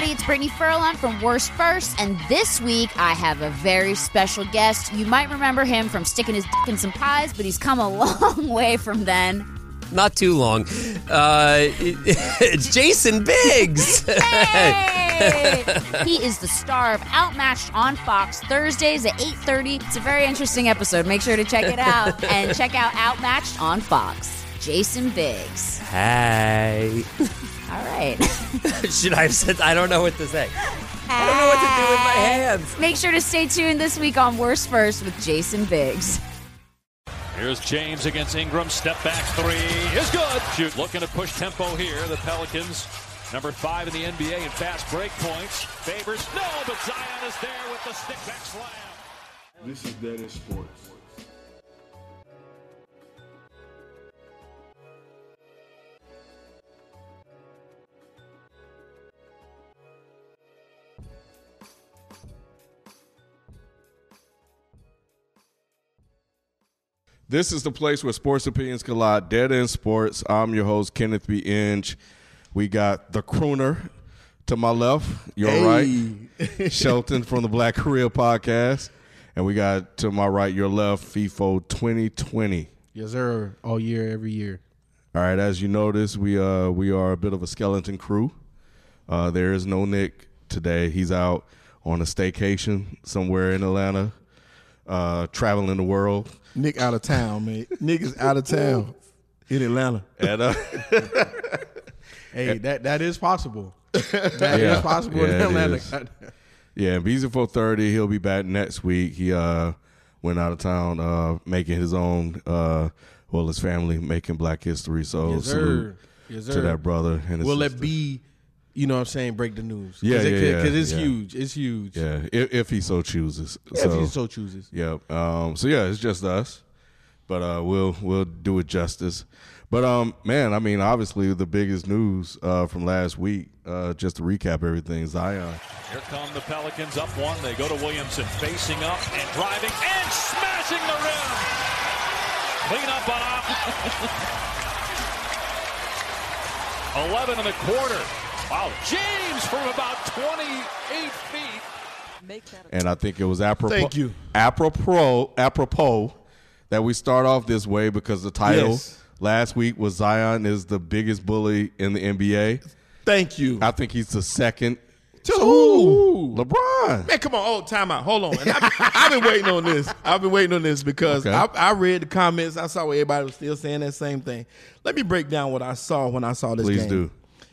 everybody. It's Brittany Furlan from Worst First, and this week I have a very special guest. You might remember him from sticking his dick in some pies, but he's come a long way from then. Not too long. It's Jason Biggs. Hey! He is the star of Outmatched on Fox, Thursdays at 8:30. It's a very interesting episode. Make sure to check it out. And check out Outmatched on Fox. Jason Biggs. Hey. All right. Should I have said, I don't know what to say. I don't know what to do with my hands. Make sure to stay tuned this week on Worst First with Jason Biggs. Here's James against Ingram. Step back three is good. Shoot, looking to push tempo here. The Pelicans, number 5 in the NBA in fast break points. Favors, no, but Zion is there with the stick back slam. This is Dead in Sports. This is the place where sports opinions collide. Dead End Sports. I'm your host, Kenneth B. Inge. We got the crooner to my left, your right, Shelton from the Black Korea podcast. And we got to my right, your left, FIFO 2020. Yes, sir. All year, every year. All right, as you notice, we are a bit of a skeleton crew. There is no Nick today. He's out on a staycation somewhere in Atlanta, traveling the world. Nick out of town, man. Nick is out of town in Atlanta. And, hey, that is possible. That is possible in Atlanta. Yeah, Beezy 430, he'll be back next week. He went out of town making his own, his family making Black history. So yes, salute to that brother. And his Will sister. it be, you know what I'm saying, break the news? Yeah, Because it's huge. It's huge. Yeah, if he so chooses. If he so chooses. Yeah. It's just us. But we'll do it justice. But, man, I mean, obviously the biggest news from last week, just to recap everything, Zion. Here come the Pelicans up one. They go to Williamson, facing up and driving and smashing the rim. Clean up on 11 in the quarter. Wow, James from about 28 feet. And I think it was apropos. Thank you. Apropos that we start off this way because the title last week was Zion is the biggest bully in the NBA. Thank you. I think he's the second. To who? LeBron. Man, come on. Oh, time out. Hold on. And I've been waiting on this. I've been waiting on this because Okay. I read the comments. I saw where everybody was still saying that same thing. Let me break down what I saw when I saw this Please game. do.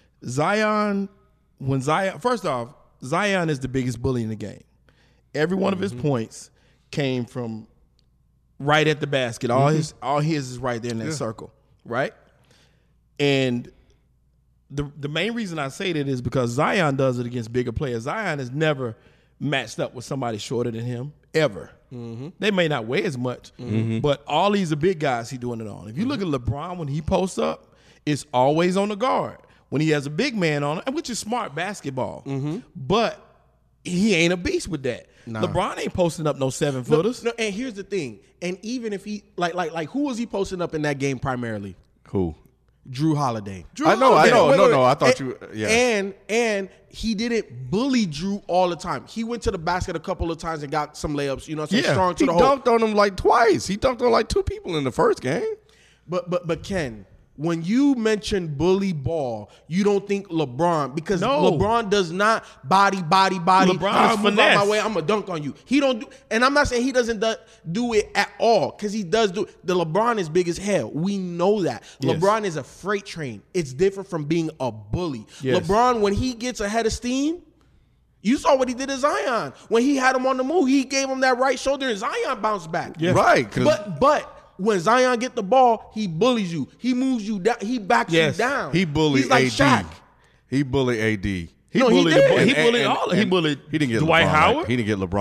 First off, Zion is the biggest bully in the game. Every one of his points came from right at the basket. All his is right there in that circle, right? And the main reason I say that is because Zion does it against bigger players. Zion has never matched up with somebody shorter than him, ever. They may not weigh as much, but all these are big guys he's doing it on. If you look at LeBron when he posts up, it's always on the guard. When he has a big man on it, which is smart basketball, but he ain't a beast with that. Nah. LeBron ain't posting up no 7-footers. No, and here's the thing. And even if he like who was he posting up in that game primarily? Who? Drew Holiday. I know. Wait, I thought And he didn't bully Drew all the time. He went to the basket a couple of times and got some layups. You know what I'm saying? Strong to he the hole. dunked on him like twice. He dunked on like 2 people in the first game. But Ken, when you mention bully ball, you don't think LeBron, because LeBron does not body. LeBron Let's is move finesse. out my way. I'm gonna dunk on you. He don't do, and I'm not saying he doesn't do it at all, because he does do. The LeBron is big as hell. We know that. Yes. LeBron is a freight train. It's different from being a bully. Yes. LeBron, when he gets ahead of steam. You saw what he did to Zion. When he had him on the move, he gave him that right shoulder, and Zion bounced back. Yeah. Right. But when Zion get the ball, he bullies you. He moves you down. He backs you down. He bullied He's like AD. Shaq. He bullied AD. He bullied did. he bullied all. He bullied He didn't get Dwight LeBron Howard. He didn't get LeBron.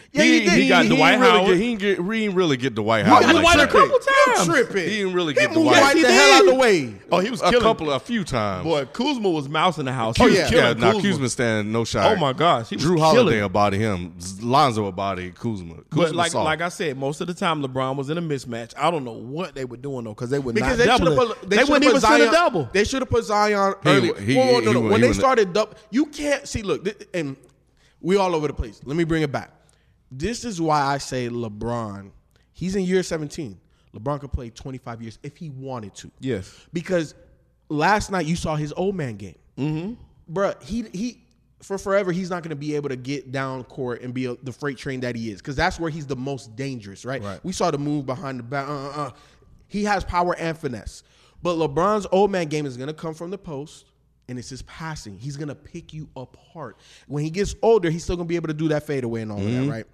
Yeah, he did. He got Dwight Howard. He didn't really get Dwight He Howard. got Dwight a that. couple times. Tripping. He didn't really He get moved Dwight. right Yes, the he hell out did. the way. Oh, he was killing. A few times. Boy, Kuzma was mousing the house. Oh, He was yeah. killing Now Kuzma. Kuzma standing no shot. Oh my gosh, he was Drew killing. Holiday will body him. Lonzo will body Kuzma. But Kuzma's soft. like I said, most of the time LeBron was in a mismatch. I don't know what they were doing though, because they were Because not they should doubling. have put. They wouldn't even send a double. They should have put Zion He- early. he- Whoa, he- when he they was- started double, you can't see. Look, and we all over the place. Let me bring it back. This is why I say LeBron. He's in year 17. LeBron could play 25 years if he wanted to. Yes. Because last night you saw his old man game. Mm-hmm. Bruh, he for forever he's not going to be able to get down court and be the freight train that he is, because that's where he's the most dangerous, right? We saw the move behind the back. He has power and finesse. But LeBron's old man game is going to come from the post, and it's his passing. He's going to pick you apart. When he gets older, he's still going to be able to do that fadeaway and all of that, right?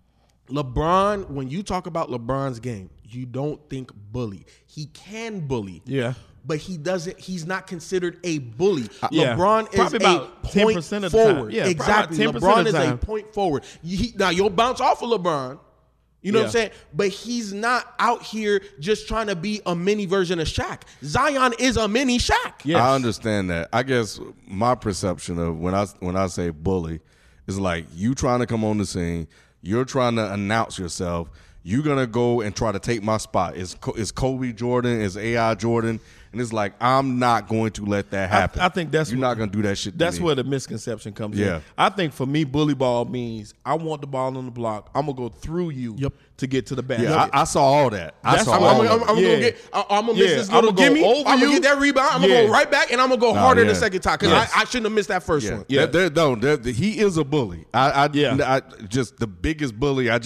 LeBron, when you talk about LeBron's game, you don't think bully. He can bully. Yeah. But he doesn't. He's not considered a bully. Yeah. LeBron is Probably about a point 10% of the time. forward. Yeah, probably exactly. about 10% of LeBron the is a time. point forward. Now you'll bounce off of LeBron. You know what I'm Yeah. saying? But he's not out here just trying to be a mini version of Shaq. Zion is a mini Shaq. Yes. I understand that. I guess my perception of when I say bully is like you trying to come on the scene, you're trying to announce yourself. You're gonna go and try to take my spot. It's Kobe Jordan, it's AI Jordan, and it's like I'm not going to let that happen. I think that's you're not gonna do that shit. That's to me. where the misconception comes Yeah. in. I think for me, bully ball means I want the ball on the block. I'm gonna go through you to get to the basket. Yeah, I saw all that. I That's saw what all I'm that. gonna Yeah. I'm gonna miss Yeah. this I'm little gonna go gimme. over I'm you. gonna get that rebound. I'm gonna Yeah. go right back, and I'm gonna go harder the yeah. second time, because Yes. I shouldn't have missed that first one. Yeah, he is a bully. I just the biggest bully. I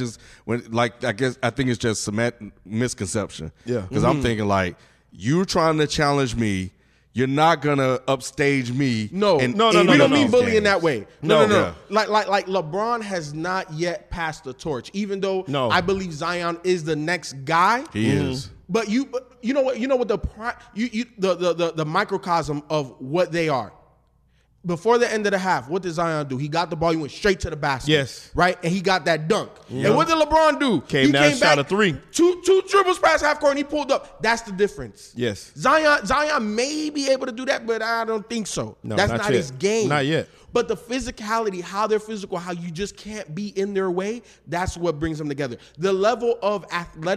think it's just misconception. Yeah. because I'm thinking like you're trying to challenge me. You're not gonna upstage me. No, and no, we don't mean these bullying games. that way. No. Yeah. Like LeBron has not yet passed the torch, even though No. I believe Zion is the next guy. He is. But you know what the microcosm of what they are. Before the end of the half, what did Zion do? He got the ball, he went straight to the basket. Yes. Right? And he got that dunk. And what did LeBron do? Came he down, came shot back, a three. Two dribbles past half court, and he pulled up. That's the difference. Yes. Zion may be able to do that, but I don't think so. No, That's not not yet. his game. Not yet. But the physicality, how they're physical, how you just can't be in their way, that's what brings them together. The level of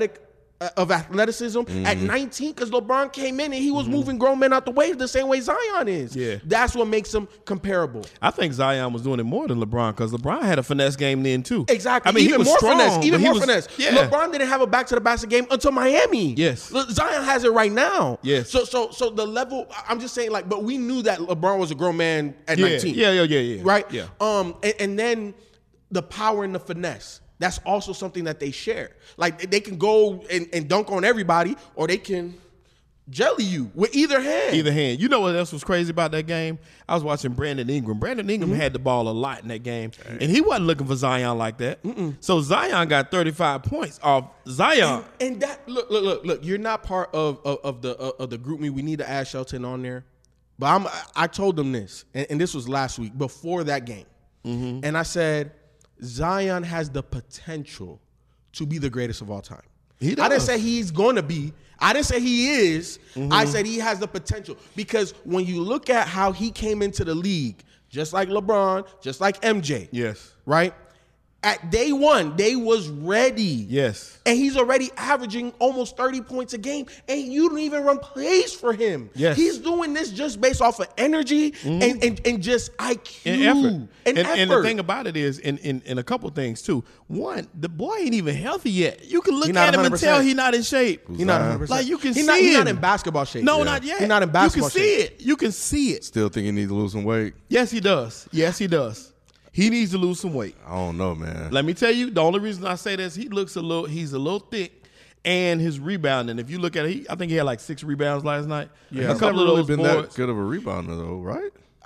athleticism at 19, because LeBron came in and he was moving grown men out the way the same way Zion is. Yeah. That's what makes them comparable. I think Zion was doing it more than LeBron, because LeBron had a finesse game then too. Exactly. I mean, even he was more strong, finesse. Even but he more was- finesse. Yeah. LeBron didn't have a back to the basket game until Miami. Yes. Zion has it right now. Yes. So the level. I'm just saying, like, but we knew that LeBron was a grown man at Yeah. 19. Yeah. Right. Yeah. And then the power and the finesse. That's also something that they share. Like they can go and dunk on everybody, or they can jelly you with either hand. Either hand. You know what else was crazy about that game? I was watching Brandon Ingram. Brandon Ingram had the ball a lot in that game, and he wasn't looking for Zion like that. So Zion got 35 points off Zion. And that look. You're not part of the group me. We need to add Shelton on there. But I told them this, and this was last week before that game, and I said Zion has the potential to be the greatest of all time. He does. I didn't say he's going to be. I didn't say he is. I said he has the potential, because when you look at how he came into the league, just like LeBron, just like MJ, Yes. right? At day one, they was ready. Yes. And he's already averaging almost 30 points a game, and you don't even run plays for him. Yes. He's doing this just based off of energy and just IQ And effort. and effort. And the thing about it is, in a couple things too. One, the boy ain't even healthy yet. You can look He not at him and 100%. tell he's not in shape. He's not 100%. Like you can He's see not, he's him. not in basketball shape. No, not yet. He's not in basketball You can shape. see it. You can see it. Still think he needs to lose some weight. Yes, he does. Yes, he does. He needs to lose some weight. I don't know, man. Let me tell you, the only reason I say this, he's a little thick, and his rebounding. If you look at it, I think he had like 6 rebounds last night. Yeah, a couple of really those been boards. that good of a rebounder though, right?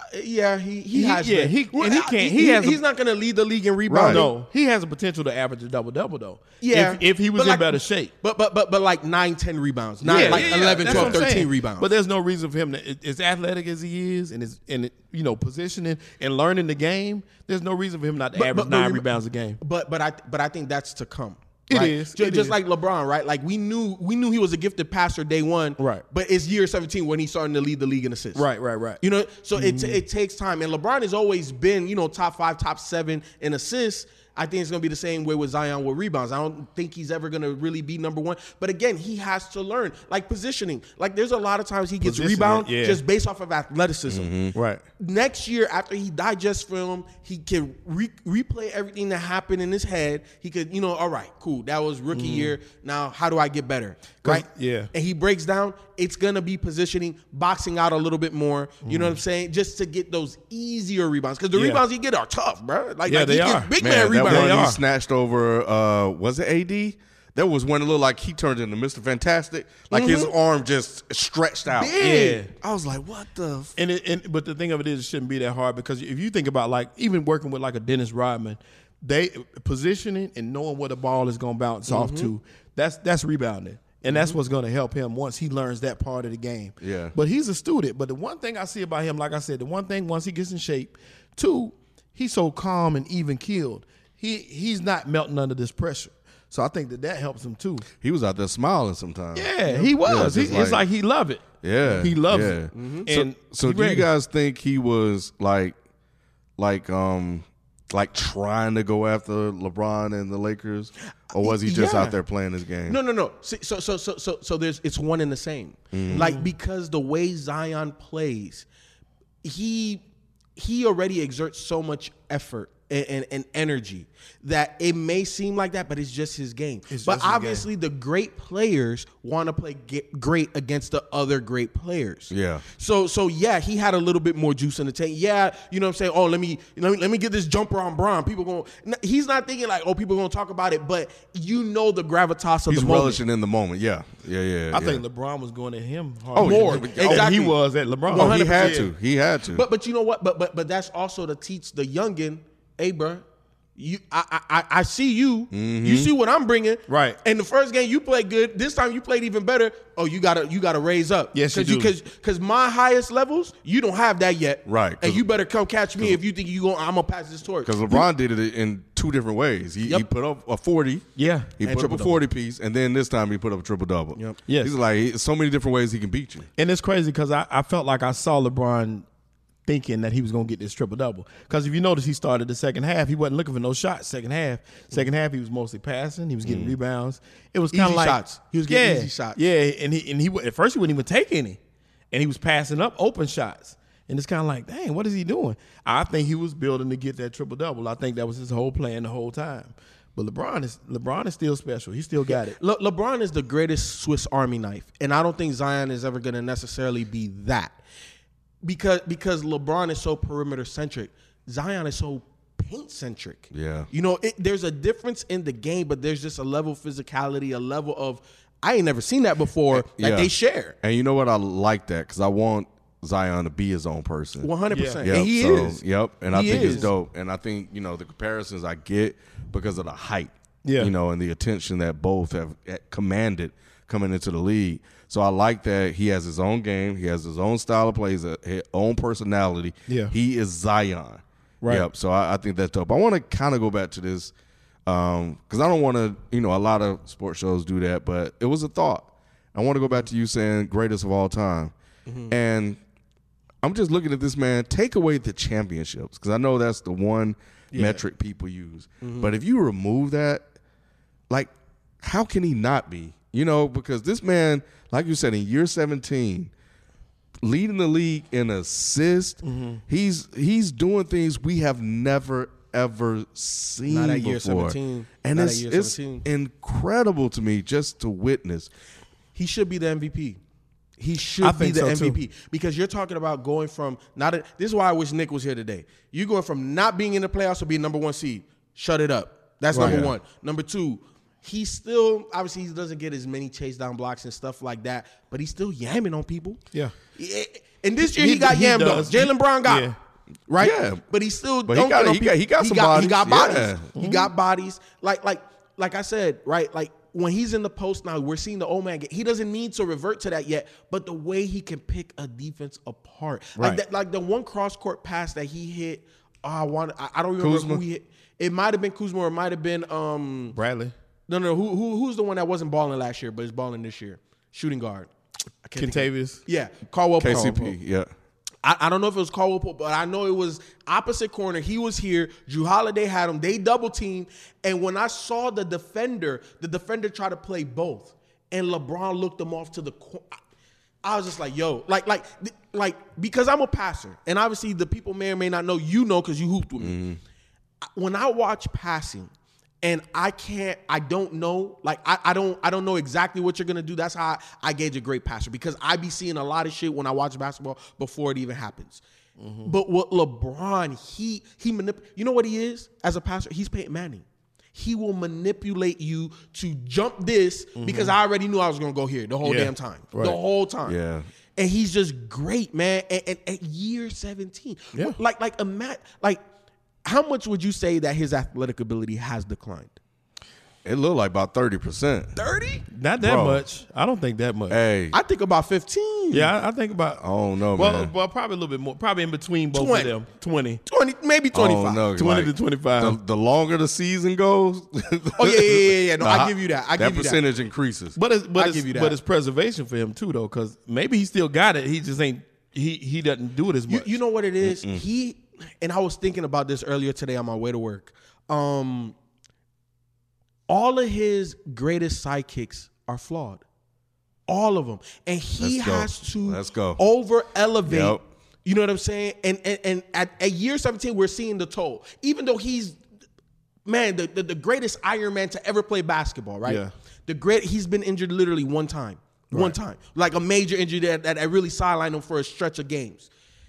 Yeah, he has. Yeah, been. he's not going to lead the league in rebounds. Right. No, he has a potential to average a double-double, though. Yeah. If he was But in better shape. But like 9-10 rebounds. Not like 11, That's 12, what I'm 13 saying. rebounds. But there's no reason for him to, as athletic as he is and positioning and learning the game, there's no reason for him not to average 9 rebounds a game. But I think that's to come. It Right? is. Just like LeBron, right? Like we knew he was a gifted passer day one. Right. But it's year 17 when he's starting to lead the league in assists. Right. You know, so it takes time. And LeBron has always been, top 5, top 7 in assists. I think it's going to be the same way with Zion with rebounds. I don't think he's ever going to really be number one. But again, he has to learn. Like positioning. Like there's a lot of times he gets rebound just based off of athleticism. Mm-hmm. Right. Next year, after he digests film, he can replay everything that happened in his head. He could, all right, cool. That was rookie year. Now, how do I get better? Right? Yeah. And he breaks down. It's going to be positioning, boxing out a little bit more. You know what I'm saying? Just to get those easier rebounds. Because the rebounds he get are tough, bro. Like they he are. gets big man That rebounds. one They he are. snatched over, was it AD? There was one that looked like he turned into Mr. Fantastic. Like his arm just stretched out. Big. Yeah. I was like, what the? But the thing of it is, it shouldn't be that hard because if you think about like even working with like a Dennis Rodman, they positioning and knowing where the ball is going to bounce off to, that's rebounding. And that's what's going to help him once he learns that part of the game. Yeah. But he's a student. But the one thing I see about him, like I said, the one thing once he gets in shape, 2, he's so calm and even keeled. He's not melting under this pressure. So I think that helps him too. He was out there smiling sometimes. Yeah, he was. just It's like he loved it. Yeah, He loves yeah. it. And So he do you ready. guys think he was like trying to go after LeBron and the Lakers, or was he just out there playing his game? No. See, so it's one and the same. Like because the way Zion plays, he already exerts so much effort and energy that it may seem like that, but it's just his game. But obviously, the great players want to play great against the other great players. Yeah. So yeah, he had a little bit more juice in the tank. Yeah, you know what I'm saying? Oh, let me get this jumper on Bron. People going. He's not thinking like, oh, people going to talk about it, but the gravitas of He's the moment. relishing in the moment. Yeah. I think LeBron was going at him hard. Oh, more. yeah. Exactly. Than he was at LeBron. Oh, he 100%. had to. He had to. But you know what? But that's also to teach the youngin, hey, bro, I see you. You see what I'm bringing, Right. And the first game you played good. This time you played even better. Oh, you gotta raise up. Yes, you do. Because my highest levels, you don't have that yet, Right. And you better come catch me if you think I'm gonna pass this torch. Because LeBron did it in 2 different ways. He put up a 40. Yeah. He And put up a triple-double. 40 piece, and then this time he put up a triple double. Yep. Yes. He's like so many different ways he can beat you. And it's crazy because I felt like I saw LeBron thinking that he was going to get this triple-double. Because if you notice, he started the second half. He wasn't looking for no shots second half. Second half, he was mostly passing. He was getting rebounds. It was kind of Easy like shots. He was getting easy shots. Yeah, and he at first he wouldn't even take any. And he was passing up open shots. And it's kind of like, dang, what is he doing? I think he was building to get that triple-double. I think that was his whole plan the whole time. But LeBron is still special. He still got it. LeBron is the greatest Swiss Army knife, and I don't think Zion is ever going to necessarily be that. Because LeBron is so perimeter centric, Zion is so paint centric. Yeah. There's a difference in the game, but there's just a level of physicality, a level of I ain't never seen that before that they share. And you know what? I like that because I want Zion to be his own person. 100%. Yep. And he is. Yep. And I He think is. it's dope. And I think, the comparisons I get because of the height, Yeah. and the attention that both have commanded coming into the league. So I like that he has his own game. He has his own style of plays, his own personality. Yeah. He is Zion. Right. Yep. So I think that's dope. I want to kind of go back to this because I don't want to, a lot of sports shows do that, but it was a thought. I want to go back to you saying greatest of all time. And I'm just looking at this man, take away the championships because I know that's the one metric people use. But if you remove that, like, how can he not be? Because this man, like you said, in year 17, leading the league in assists, he's doing things we have never ever seen Not at before. year 17. And Not it's, at year it's 17. incredible to me just to witness. He should be the MVP. He I should be think the so, MVP because you're talking about going from this is why I wish Nick was here today. You're going from not being in the playoffs to being number 1 seed. Shut it up. That's Right. number 1. Number 2, he still obviously he doesn't get as many chase down blocks and stuff like that, but he's still yamming on people. Yeah. And this year he got yammed up. Jaylen Brown got him. Right? Yeah. But he still But he got some bodies. He got bodies. Yeah. He got bodies. Like I said, right? Like when he's in the post now, we're seeing the old man he doesn't need to revert to that yet, but the way he can pick a defense apart. Right. Like the one cross court pass that he hit, I don't remember who he hit. It might have been Kuzma or it might have been Bradley. No. Who's the one that wasn't balling last year but is balling this year? Shooting guard. Kentavious. Yeah, Caldwell Pope. KCP, yeah. I don't know if it was Caldwell Pope, but I know it was opposite corner. He was here. Drew Holiday had him. They double teamed. And when I saw the defender tried to play both. And LeBron looked him off to the corner. I was just like, yo, like because I'm a passer. And obviously the people may or may not know, because you hooped with me. When I watch passing, and I don't know, like I don't know exactly what you're gonna do. That's how I gauge a great passer, because I be seeing a lot of shit when I watch basketball before it even happens. But what LeBron, he you know what he is as a passer? He's Peyton Manning. He will manipulate you to jump this because I already knew I was gonna go here the whole damn time, the whole time. Yeah. And he's just great, man. And at year 17, like how much would you say that his athletic ability has declined? It looked like about 30%. 30? Not that Bro. much. I don't think that much. Hey, I think about 15. Yeah, I think about. I don't know, well, man. well, probably a little bit more. Probably in between both 20. of them. 20. 20, maybe 25. I don't know, 20 to 25. The longer the season goes, Oh, yeah. No, I give you that. I that give you that. percentage increases. But give you that. it's preservation for him too, though, because maybe he still got it. He just ain't. He doesn't do it as much. You know what it is? And I was thinking about this earlier today on my way to work. All of his greatest sidekicks are flawed. All of them. And he has to over elevate. Yep. You know what I'm saying? And at year 17, we're seeing the toll. Even though he's, man, the greatest Iron Man to ever play basketball, right? Yeah. He's been injured literally one time. One time. Like a major injury that really sidelined him for a stretch of games.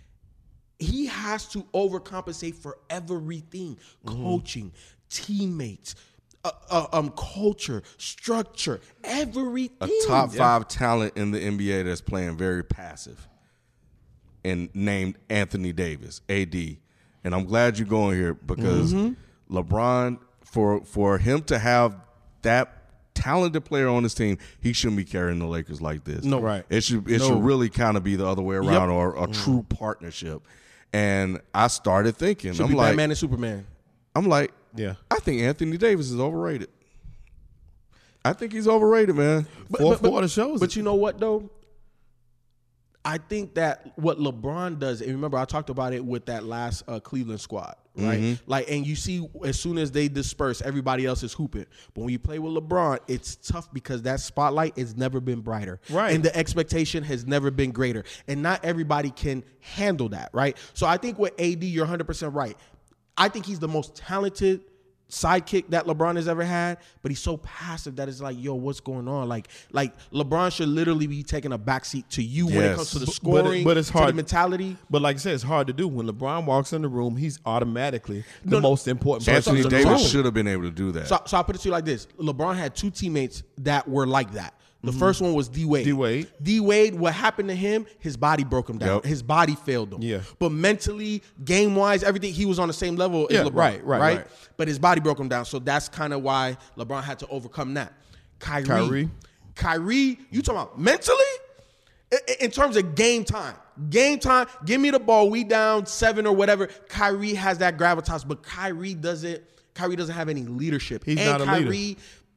He has to overcompensate for everything. Coaching, teammates, culture, structure, everything. A top 5 talent in the NBA that's playing very passive and named Anthony Davis, AD. And I'm glad you're going here because LeBron, for him to have that talented player on his team, he shouldn't be carrying the Lakers like this. No, right. It should really kind of be the other way around, or a true partnership. And I started thinking, Should be Batman and Superman. I'm like, Yeah. I think Anthony Davis is overrated. I think he's overrated, man. Fourth quarter shows. But you know what, though? I think that what LeBron does, and remember I talked about it with that last Cleveland squad, right? Like, and you see as soon as they disperse, everybody else is hooping. But when you play with LeBron, it's tough because that spotlight has never been brighter. Right. And the expectation has never been greater. And not everybody can handle that, right? So I think with AD, you're 100% right. I think he's the most talented sidekick that LeBron has ever had, but he's so passive that it's like, yo, what's going on? Like LeBron should literally be taking a backseat to you when it comes to the scoring, but it's hard. to the mentality. But like I said, it's hard to do. When LeBron walks in the room, he's automatically the most important person. Anthony in the Davis room. should have been able to do that. So I'll put it to you like this. LeBron had 2 teammates that were like that. The first one was D-Wade. D-Wade, what happened to him, his body broke him down. Yep. His body failed him. Yeah. But mentally, game-wise, everything, he was on the same level as LeBron. Right. But his body broke him down. So that's kind of why LeBron had to overcome that. Kyrie, you talking about mentally? In terms of game time, give me the ball. We down 7 or whatever. Kyrie has that gravitas, but Kyrie doesn't have any leadership. He's not a leader.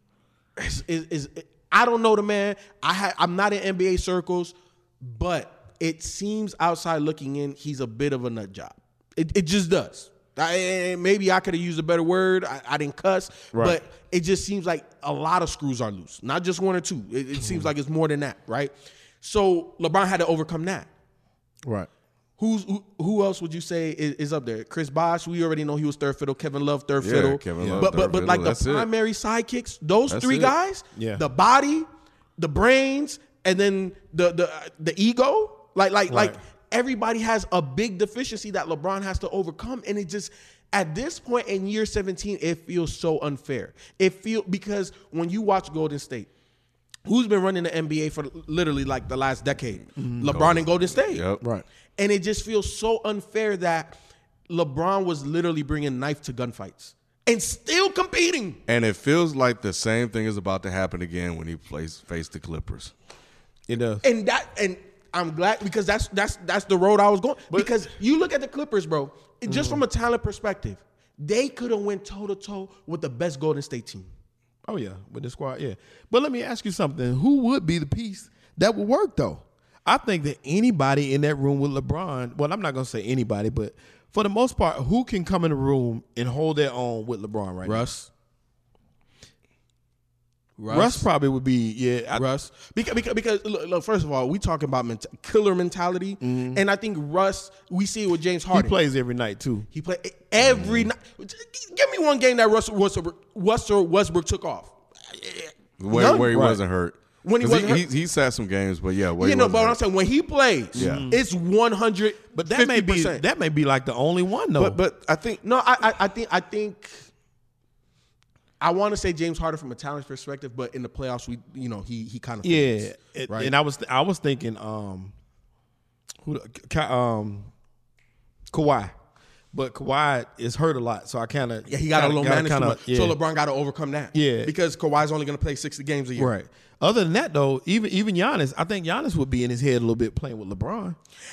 Is I don't know the man. I'm not in NBA circles, but it seems outside looking in, he's a bit of a nut job. It just does. Maybe I could have used a better word. I didn't cuss, but it just seems like a lot of screws are loose. Not just 1 or 2. It seems like it's more than that, right? So LeBron had to overcome that. Right. Who else would you say is up there? Chris Bosh, we already know he was third fiddle. Kevin Love, third Yeah, fiddle. Kevin Love, but third like fiddle. the primary sidekicks, those That's 3 it. guys, the body, the brains, and then the ego, like everybody has a big deficiency that LeBron has to overcome, and it just at this point in year 17, it feels so unfair. Because when you watch Golden State, who's been running the NBA for literally like the last decade? LeBron and Golden State. Yep. Right. And it just feels so unfair that LeBron was literally bringing knife to gunfights and still competing. And it feels like the same thing is about to happen again when he face the Clippers. It does. And I'm glad because that's the road I was going. Because you look at the Clippers, bro, just from a talent perspective, they could have went toe-to-toe with the best Golden State team. Oh, yeah, with the squad, yeah. But let me ask you something. Who would be the piece that would work, though? I think that anybody in that room with LeBron, well, I'm not going to say anybody, but for the most part, who can come in the room and hold their own with LeBron right Russ probably would be, Russ. Because look, first of all, we talking about killer mentality. And I think Russ, we see it with James He Harden. plays every night, too. He played every night. Give me one game that Russell Westbrook took off. Where he wasn't hurt. When he 'Cause wasn't hurt. he sat some games, but yeah, where he But wasn't I'm hurt. saying when he plays, it's 100. But that may be like the only one, though. But I think No, I think I want to say James Harden from a talent perspective, but in the playoffs, he kind of yeah. right? And I was thinking Kawhi. But Kawhi is hurt a lot, so I kind of he got a low management. So LeBron got to overcome that. Yeah. Because Kawhi's only going to play 60 games a year. Right. Other than that, though, even Giannis, I think Giannis would be in his head a little bit playing with LeBron.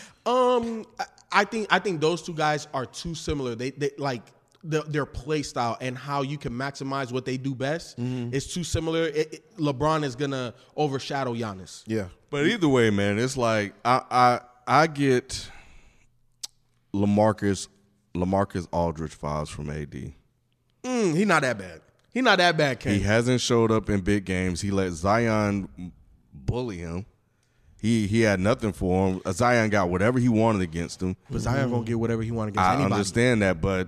I think those two guys are too similar. They like their play style and how you can maximize what they do best is too similar. LeBron is gonna overshadow Giannis. Yeah. But either way, man, it's like I get LaMarcus Aldridge vibes from AD. He's not that bad. He's not that bad, Ken. He hasn't showed up in big games. He let Zion bully him. He had nothing for him. Zion got whatever he wanted against him. But Zion gonna get whatever he wanted against I anybody. understand that, but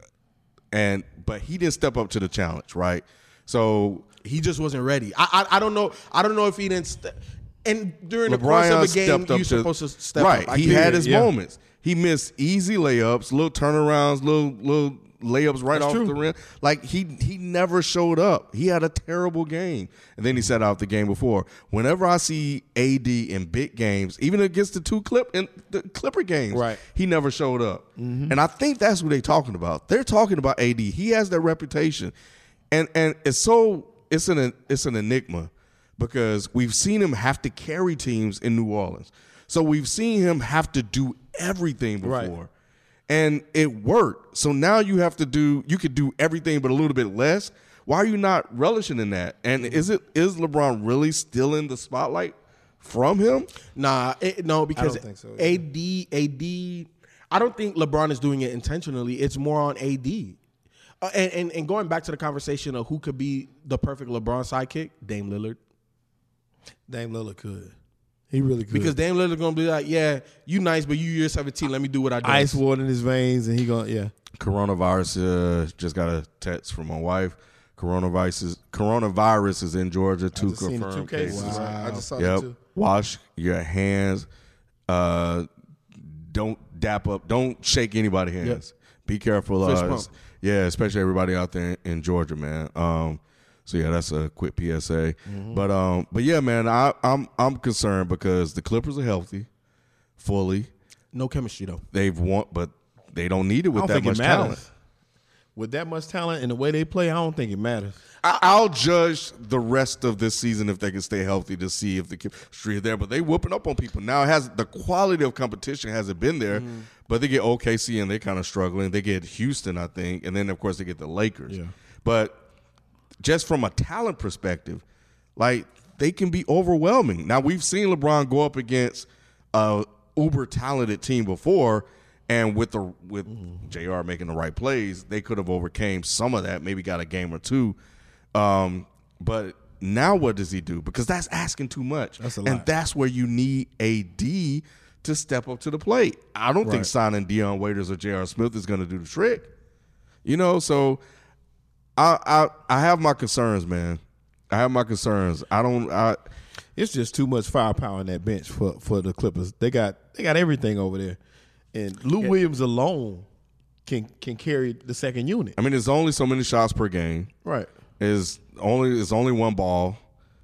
he didn't step up to the challenge, right? So He just wasn't ready. I don't know. I don't know if he didn't. And during the LeBron course of a game, stepped up you're supposed to step right. up. He had his moments. He missed easy layups, little turnarounds, little layups right off the rim. Like he never showed up. He had a terrible game, and then he sat out the game before. Whenever I see AD in big games, even against the Clipper games, right, he never showed up. And I think that's what they're talking about. They're talking about AD. He has that reputation, and it's an enigma because we've seen him have to carry teams in New Orleans. So we've seen him have to do everything before. Right. And it worked. So now you could do everything but a little bit less. Why are you not relishing in that? And is LeBron really still in the spotlight from him? No, because I don't think so, AD, I don't think LeBron is doing it intentionally. It's more on AD. And going back to the conversation of who could be the perfect LeBron sidekick, Dame Lillard. Dame Lillard could. He really could. Because Dame Lillard going to be like, yeah, you nice, but you're 17. Let me do what I do. Ice water in his veins, and he going, yeah. Coronavirus, just got a text from my wife. Coronavirus is in Georgia. Two confirmed cases. Wow. I just saw Yep. that too. Wash your hands. Don't dap up. Don't shake anybody's hands. Yep. Be careful. Fist pump. Yeah, especially everybody out there in Georgia, man. So yeah, that's a quick PSA. But yeah, man, I'm concerned because the Clippers are healthy, fully. No chemistry, though. They've won, but they don't need it with I don't that think much it matters. talent. With that much talent and the way they play, I don't think it matters. I'll judge the rest of this season if they can stay healthy to see if the chemistry is there. But they whooping up on people now. The quality of competition hasn't been there, but they get OKC and they're kind of struggling. They get Houston, I think, and then of course they get the Lakers. Yeah. But just from a talent perspective, like they can be overwhelming. Now we've seen LeBron go up against a uber talented team before. And with JR making the right plays, they could have overcame some of that, maybe got a game or two. But now what does he do? Because that's asking too much. That's a lot. And that's where you need AD to step up to the plate. I don't think signing Dion Waiters or J.R. Smith is going to do the trick. So I have my concerns, man. I have my concerns. It's just too much firepower on that bench for the Clippers. They got everything over there. And Lou Williams alone can carry the second unit. I mean, there's only so many shots per game. Right. It's only one ball.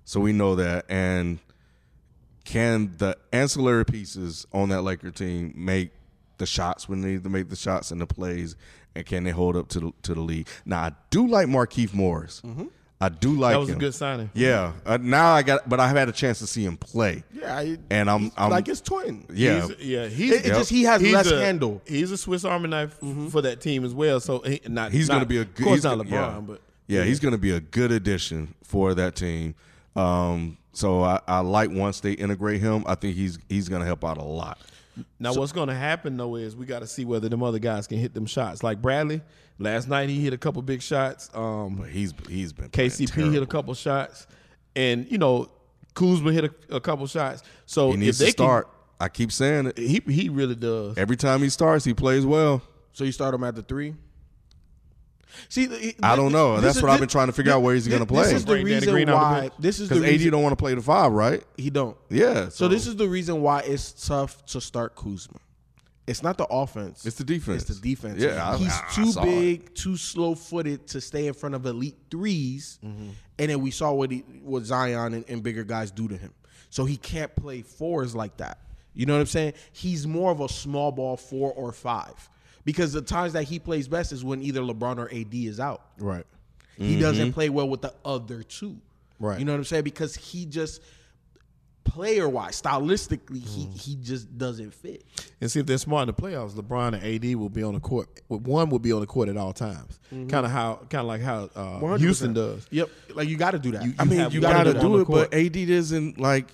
So we know that. And can the ancillary pieces on that Laker team make the shots when they need to make the shots and the plays, and can they hold up to the league? Now, I do like Markieff Morris. Mm-hmm. I do like him. That was a good signing. Yeah. But I've had a chance to see him play. Yeah, and I'm like his twin. Yeah. He has less handle. He's a Swiss Army knife for that team as well. So he's going to be a good. Of course, not LeBron, but he's going to be a good addition for that team. So I like once they integrate him, I think he's going to help out a lot. Now, what's going to happen, though, is we got to see whether them other guys can hit them shots. Like Bradley, last night he hit a couple big shots. But he's been KCP hit a couple shots. And, Kuzma hit a couple shots. So he needs to start. I keep saying it. He really does. Every time he starts, he plays well. So you start him at the 3? See, I don't know. That's what I've been trying to figure out where he's going to play. This is the reason why. Because AD don't want to play the 5, right? He don't. Yeah. So this is the reason why it's tough to start Kuzma. It's not the offense. It's the defense. It's the defense. Yeah, he's too big, too slow-footed to stay in front of elite threes. Mm-hmm. And then we saw what Zion and bigger guys do to him. So he can't play 4s like that. You know what I'm saying? He's more of a small ball 4 or 5. Because the times that he plays best is when either LeBron or AD is out. Right. He doesn't play well with the other two. Right. You know what I'm saying? Because he just, player-wise, stylistically, he just doesn't fit. And see, if they're smart in the playoffs, LeBron and AD will be on the court. One will be on the court at all times. Kind of like how Houston does. Yep. Like, you got to do that. You got to do it, but AD isn't like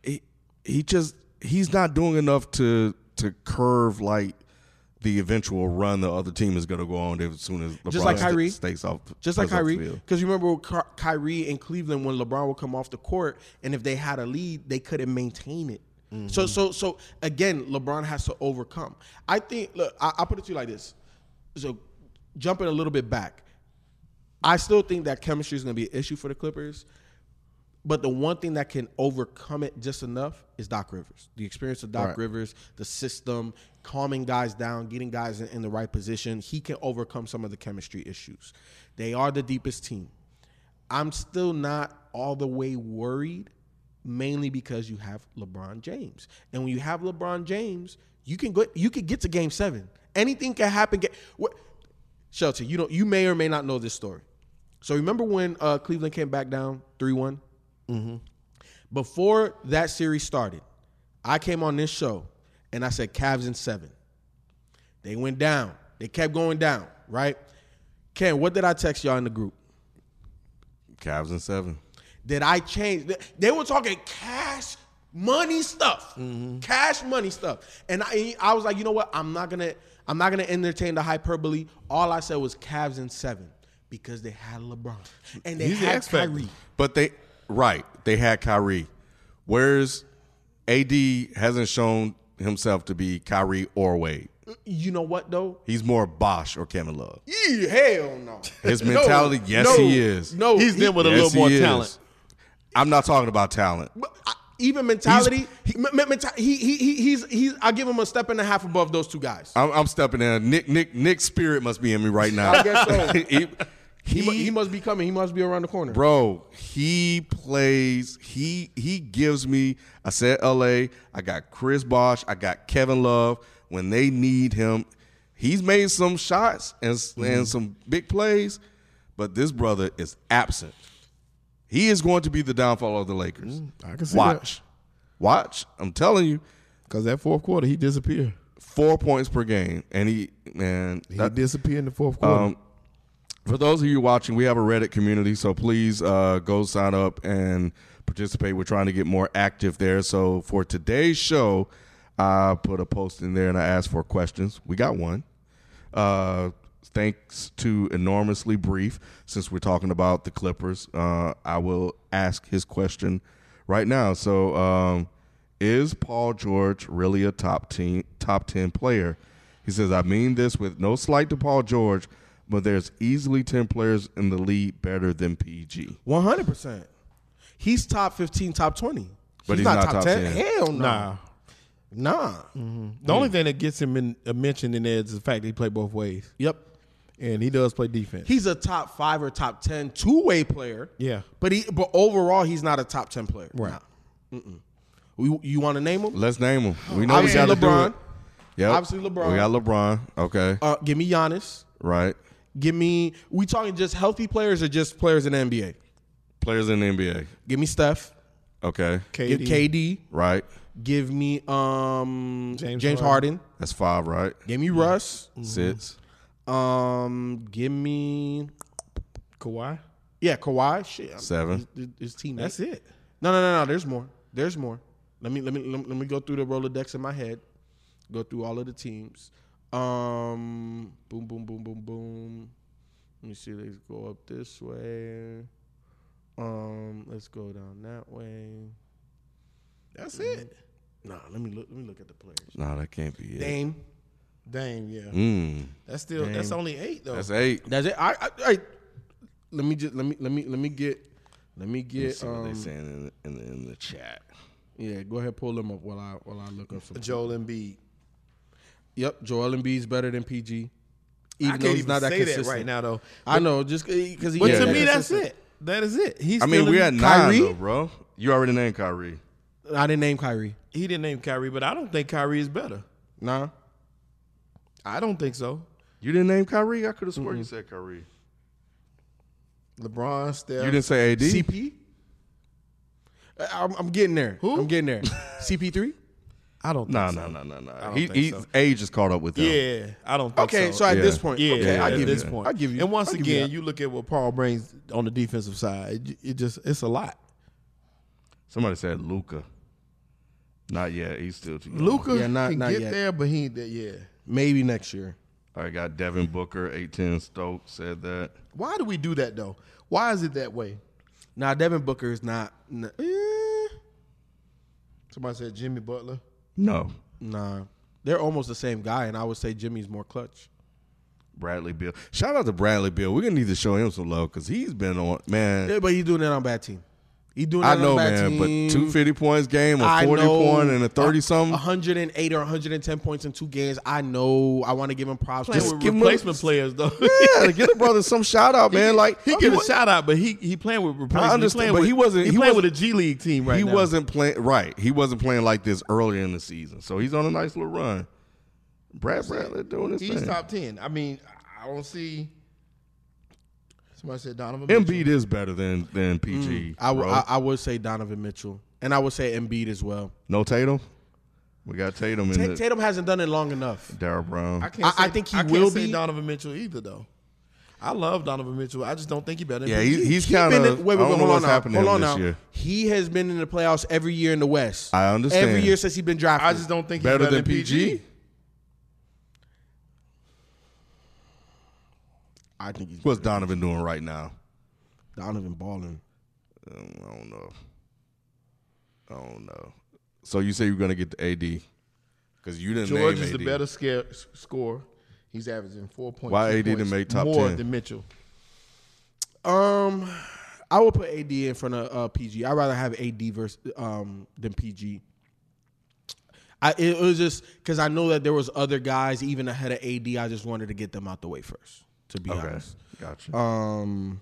he's not doing enough to curve like the eventual run the other team is going to go on as soon as LeBron just like Kyrie stays off. Just like Kyrie, because you remember Kyrie in Cleveland when LeBron would come off the court, and if they had a lead, they couldn't maintain it. Mm-hmm. So again, LeBron has to overcome. I think. Look, I'll put it to you like this. So jumping a little bit back, I still think that chemistry is going to be an issue for the Clippers. But the one thing that can overcome it just enough is Doc Rivers. The experience of Doc Rivers, the system, calming guys down, getting guys in the right position. He can overcome some of the chemistry issues. They are the deepest team. I'm still not all the way worried, mainly because you have LeBron James. And when you have LeBron James, you can get to Game 7. Anything can happen. Shelton, you may or may not know this story. So remember when Cleveland came back down 3-1? Mm-hmm. Before that series started, I came on this show and I said Cavs in 7. They went down. They kept going down, right? Ken, what did I text y'all in the group? Cavs in 7. Did I change? They were talking cash money stuff. Mm-hmm. Cash money stuff. And I was like, you know what? I'm not gonna entertain the hyperbole. All I said was Cavs in 7 because they had LeBron and they had Kyrie. But they had Kyrie. Whereas AD hasn't shown himself to be Kyrie or Wade. You know what, though? He's more Bosh or Kevin Love. Hell no. His mentality, he is. No, he's there with a little more talent. I'm not talking about talent. Even mentality, he's. I give him a step and a half above those two guys. I'm stepping in. Nick's spirit must be in me right now. I guess so. He must be coming. He must be around the corner. Bro, he plays. He gives me. I said LA. I got Chris Bosh. I got Kevin Love. When they need him, he's made some shots and some big plays, but this brother is absent. He is going to be the downfall of the Lakers. I can see that. Watch. I'm telling you. Because that fourth quarter, he disappeared. 4 points per game. And he disappeared in the fourth quarter. For those of you watching, we have a Reddit community, so please go sign up and participate. We're trying to get more active there. So for today's show, I put a post in there and I asked for questions. We got one. Thanks to Enormously Brief, since we're talking about the Clippers, I will ask his question right now. So is Paul George really a top 10 player? He says, I mean this with no slight to Paul George, but there's easily 10 players in the league better than PG. 100%. He's top 15, top 20. But he's not top 10. Hell no. Nah. Mm-hmm. The only thing that gets him mentioned in there is the fact that he played both ways. Yep. And he does play defense. He's a top 5 or top 10 two-way player. Yeah. But overall, he's not a top 10 player. Right. Nah. You want to name him? Let's name him. We know we Obviously got to do LeBron. it. Yep. Obviously LeBron. We got LeBron. Okay. Give me Giannis. Right. Give me. We talking just healthy players or just players in the NBA? Players in the NBA. Give me Steph. Okay. Give KD. Right. Give me James Harden. That's 5, right? Give me Russ. 6. Give me Kawhi. Yeah, Kawhi. Shit. 7. His teammate. That's it. No. There's more. There's more. Let me go through the Rolodex in my head. Go through all of the teams. Boom. Let me see. Let's go up this way. Let's go down that way. That's it. Nah, let me look at the players. No, that can't be it. Dame, yeah. That's only 8 though. That's 8. That's it. I let me get Let's see what they saying in the chat. Yeah, go ahead, pull them up while I look up some. Joel Embiid. Yep, Joel Embiid's better than PG. I can't even say that right now though. I know, just because he. But is to that me, that's consistent. it. That is it. He's. We had 9 Kyrie? though, bro. You already named Kyrie. I didn't name Kyrie. He didn't name Kyrie, but I don't think Kyrie is better. Nah. I don't think so. You didn't name Kyrie? I could have sworn you said Kyrie. LeBron, Steph. You didn't say AD? CP. I'm getting there. Who? I'm getting there. CP3. I don't think No. don't He think so. age is caught up with him. Yeah, I don't think Okay, so. so at Yeah. this point, Yeah, okay, I at give this you. point. I give you. And once I'll give you again, that. you look at what Paul brings on the defensive side. It's a lot. Somebody said Luka. Not yet. He's still too young. Luka Yeah, not can yet. get there, but he ain't there yet. Maybe next year. I got Devin Booker, 8'10", Stokes said that. Why do we do that though? Why is it that way? Now Devin Booker is not. Somebody said Jimmy Butler. No. Nah, they're almost the same guy, and I would say Jimmy's more clutch. Bradley Beal. Shout out to Bradley Beal. We're going to need to show him some love because he's been on, man. Yeah, but he's doing that on a bad team. He's doing I that know, on a bad man, team. but 250 points game, a I 40 know. point and a 30-something. 108 or 110 points in 2 games. I know. I want to give him props. Playing Just with give him replacement players though. Yeah, to get a brother some shout out, man. Like he get a shout out, but he playing with replacement. I understand, but he wasn't- He he playing wasn't- with a G League team right he now. wasn't playing right. He wasn't playing like this earlier in the season, so he's on a nice little run. Bradley doing his He's thing. top 10. I mean, I don't see. Somebody said Donovan. Embiid is better than PG. I bro. would say Donovan Mitchell, and I would say Embiid as well. No Tatum. We got Tatum in the Tatum hasn't done it long enough. Darryl Brown. I think he I will can't say be. Donovan Mitchell either though. I love Donovan Mitchell. I just don't think he's better than Yeah, PG. he's He kind been of. in- wait, I don't know hold what's on now. happening Hold on this now. year. He has been in the playoffs every year in the West. I understand. Every year since he's been drafted. I just don't think he's Better than PG. I think he's What's Donovan doing right now? Donovan balling. I don't know. So you say you're going to get the AD because you didn't George name is AD. the better scorer. He's averaging 4.2 Why AD didn't points make top more 10? than Mitchell. I would put AD in front of PG. I'd rather have AD versus than PG. It was just because I know that there was other guys even ahead of AD. I just wanted to get them out the way first. To be Okay, honest, gotcha.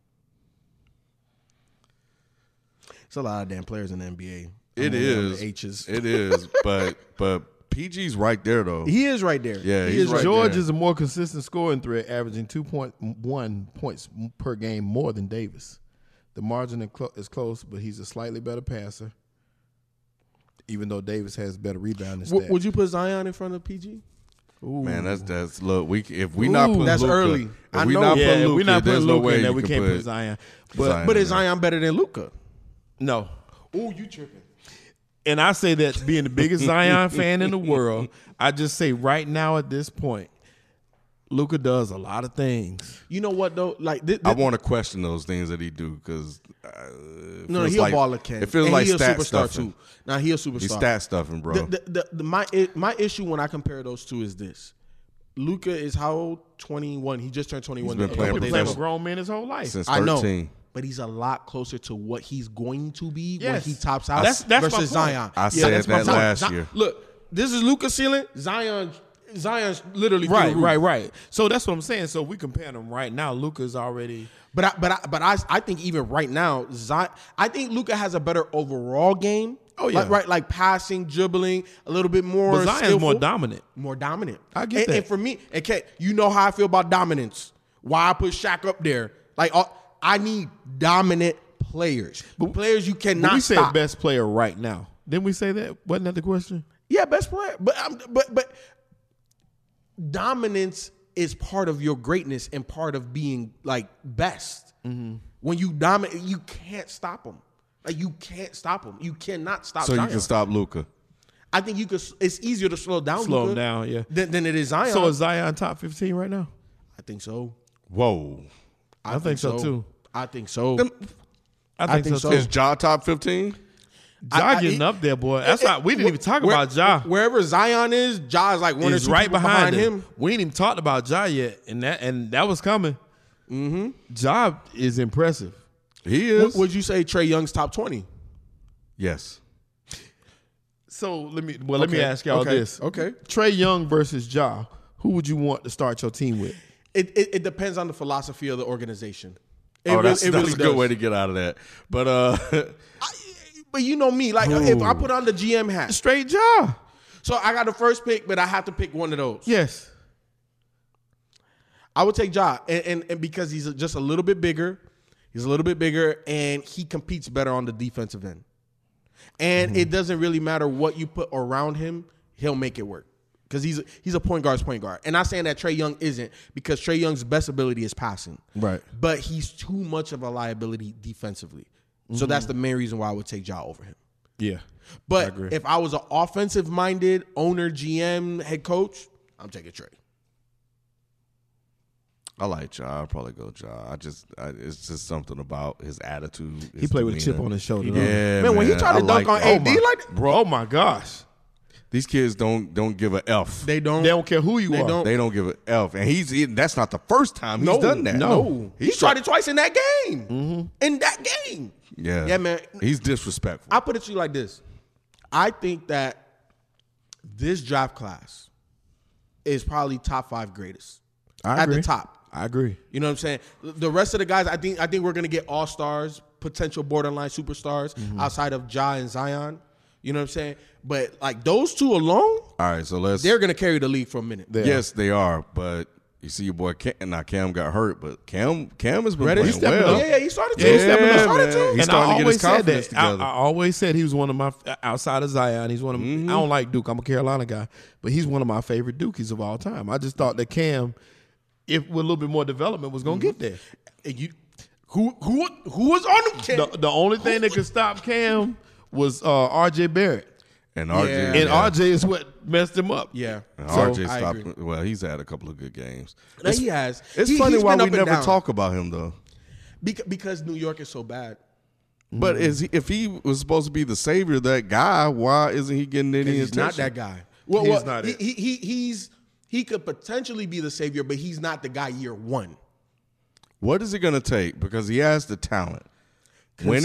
it's a lot of damn players in the NBA. It I'm only on is. the H's. It is, but PG's right there though. He is right there. Yeah, he he's is right George there. is a more consistent scoring threat, averaging 2.1 points per game more than Davis. The margin is close, but he's a slightly better passer, even though Davis has better rebounding stats. Would you put Zion in front of PG? Man, that's look. If we not putting that's Luka, early. If I we know. not Yeah, putting Luka, we're not there's putting no Luka way in there. you We can can't put put Zion. Zion But in is there. Zion better than Luka? No. Oh, you tripping? And I say that being the biggest Zion fan in the world, I just say right now at this point, Luka does a lot of things. You know what though? Like I want to question those things that he do because no, he a baller, Ken. It feels And like he a stat superstar stuffing. too. Now he a superstar. He's stat stuffing, bro. My issue when I compare those two is this: Luka is how old? 21. He just turned 21. He's been playing He's been days playing ago. with grown men his whole life. Since I 13. know, but he's a lot closer to what he's going to be when Yes. he tops out That's my versus point. Zion. I said that's my that point. last year. Look, this is Luka's ceiling. Zion Zion's literally through Right, the roof. right. So that's what I'm saying. So if we compare them right now, Luka's already. But I think even right now, Zion, I think Luka has a better overall game. Oh, yeah. like passing, dribbling, a little bit more. But Zion's skillful. more dominant. More dominant. I get that. And for me, okay, you know how I feel about dominance. Why I put Shaq up there? Like I need dominant players, but players you cannot But we said stop. best player right now. Didn't we say that? Wasn't that the question? Yeah, best player. But dominance is part of your greatness and part of being like best. Mm-hmm. When you dominate, you can't stop them. Like you can't stop them. You cannot stop. So Zion. you can stop Luka. I think you could. It's easier to slow down. Slow him Luka down, yeah. Than it is Zion. So is Zion top 15 right now? I think so. Whoa. I think so too. I think so. I think so too. Is Ja top 15? Ja getting up there, boy. That's not. We didn't even talk about Ja. Wherever Zion is, Ja is like one or He's two right people behind him. We ain't even talked about Ja yet, and that was coming. Mm-hmm. Ja is impressive. He is. Would you say Trae Young's top 20? Yes. So let me ask y'all okay, this. okay. Trae Young versus Ja. Who would you want to start your team with? It depends on the philosophy of the organization. That's It a good way to get out of that. But But you know me, like if I put on the GM hat, Straight Ja. so I got the first pick, but I have to pick one of those. Yes. I would take Ja, and because he's just a little bit bigger, and he competes better on the defensive end. And it doesn't really matter what you put around him, he'll make it work. Because he's a point guard's point guard. And not saying that Trae Young isn't, because Trae Young's best ability is passing. Right. But he's too much of a liability defensively. So that's the main reason why I would take Ja over him. Yeah. But if I was an offensive-minded owner, GM, head coach, I'm taking Trae. I like Ja. I'll probably go Ja. It's just something about his attitude. He played with a chip on his shoulder. Yeah, Man, when he tried to dunk on AD, Bro, oh my gosh. these kids don't give a F. they don't. They don't care who you are. don't. They don't give a F. And that's not the first time he's done that. No. He tried it twice in that game. In that game. Yeah. Yeah, man. He's disrespectful. I put it to you like this. I think that this draft class is probably top 5 greatest. I agree. At the top. I agree. You know what I'm saying? The rest of the guys, I think we're gonna get all-stars, potential borderline superstars outside of Ja and Zion. You know what I'm saying? But like those two alone, All right, so they're gonna carry the league for a minute. Yes, they are. But you see your boy Cam got hurt, but Cam has been Reddish, playing well. Yeah, he started to. Yeah, he's stepping up. He started to. He's starting to get his confidence together. I always said he was one of my, outside of Zion, he's one of I don't like Duke. I'm a Carolina guy. But he's one of my favorite Dukies of all time. I just thought that Cam, if with a little bit more development, was going to get there. And who was on him? The only thing that could stop Cam was R.J. Barrett. And RJ, Yeah. And R.J. is what messed him up. Yeah. And So, RJ I stopped. agree. Well, he's had a couple of good games. No, he has. It's He's funny why been we up and never down. talk about him though. Because New York is so bad. But if he was supposed to be the savior, of that guy, why isn't he getting any He's attention? not that guy. Well, He's not it. he could potentially be the savior, but he's not the guy year one. What is it going to take? Because he has the talent. Winning?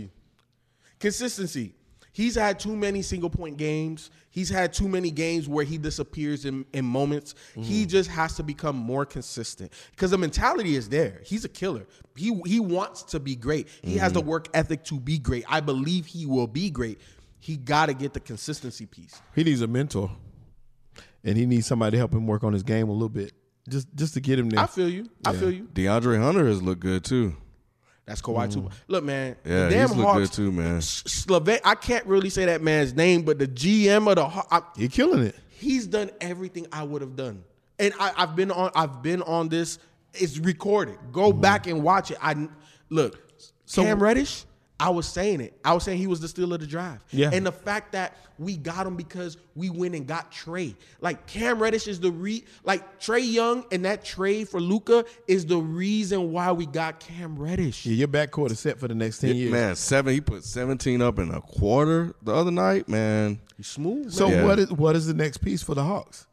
Consistency. He's had too many single-point games. He's had too many games where he disappears in moments. He just has to become more consistent because the mentality is there. He's a killer. He wants to be great. He has the work ethic to be great. I believe he will be great. He got to get the consistency piece. He needs a mentor. And he needs somebody to help him work on his game a little bit. Just to get him there. I feel you. I feel you. DeAndre Hunter has looked good too. That's Kawhi too. Look, man. Yeah, the damn he's looked Hawks, good too, man. I can't really say that man's name, but the GM of the Hawks, He's killing it. he's done everything I would have done. And I've been on this. It's recorded. Go back and watch it. Cam Reddish, I was saying it. I was saying he was the steal of the draft. Yeah. And the fact that we got him because we went and got Trae. Like Cam Reddish is Trae Young and that trade for Luka is the reason why we got Cam Reddish. Yeah, your backcourt is set for the next 10 years. Man, he put 17 up in a quarter the other night, man. He's smooth. So Yeah. what is the next piece for the Hawks?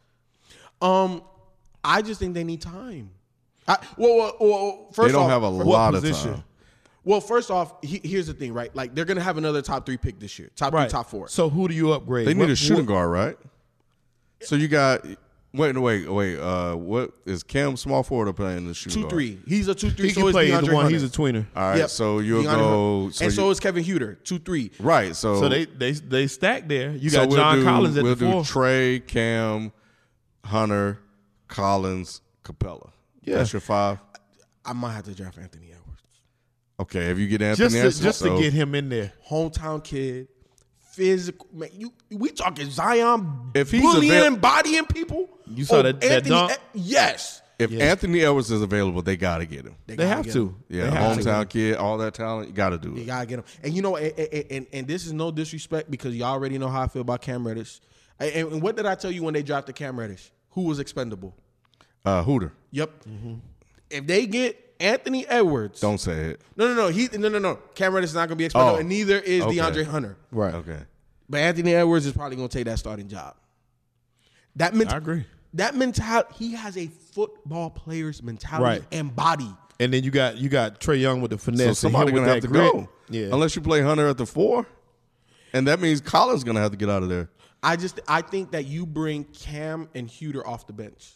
I just think they need time. First They don't off, have a lot of position? time. Well, first off, here's the thing, right? Like they're gonna have another top 3 pick this year, top 3, top 4. So who do you upgrade? They need a shooting guard, right? So you got Wait. What is Cam small forward or playing the shooting guard? 2-3. He's a 2-3. He so can is play either DeAndre one. Hunter. He's a tweener. All right, Yep. so you'll DeAndre go. Hunter. And so is Kevin Huter, 2-3. Right, So they stack there. You so got John Collins at we'll the 4. do Trey, Cam, Hunter, Collins, Capella. Yeah. That's your 5. I might have to draft Anthony Edwards. Okay, if you get Anthony Edwards, Just to get him in there. Hometown kid, physical. Man, we talking Zion If he's bullying avail- and bodying people. You saw that Anthony dunk? Yes. if Anthony Edwards is available, they got to get him. They gotta have get to. him. Yeah, They have to. hometown kid, all that talent, you got to do You it. gotta get him. And you know, and this is no disrespect because y'all already know how I feel about Cam Reddish. And what did I tell you when they drafted Cam Reddish? Who was expendable? Hooter, Yep. If they get Anthony Edwards, don't say it. No. Cam Reddish is not gonna be expendable, Oh. and neither is Okay. DeAndre Hunter. Right. Okay. But Anthony Edwards is probably gonna take that starting job. I agree. That mentality, he has a football player's mentality Right. and body. And then you got Trey Young with the finesse. So and somebody's him with going to have that to grit. go. Yeah. Unless you play Hunter at the 4. And that means Collins going to have to get out of there. I think that you bring Cam and Huter off the bench.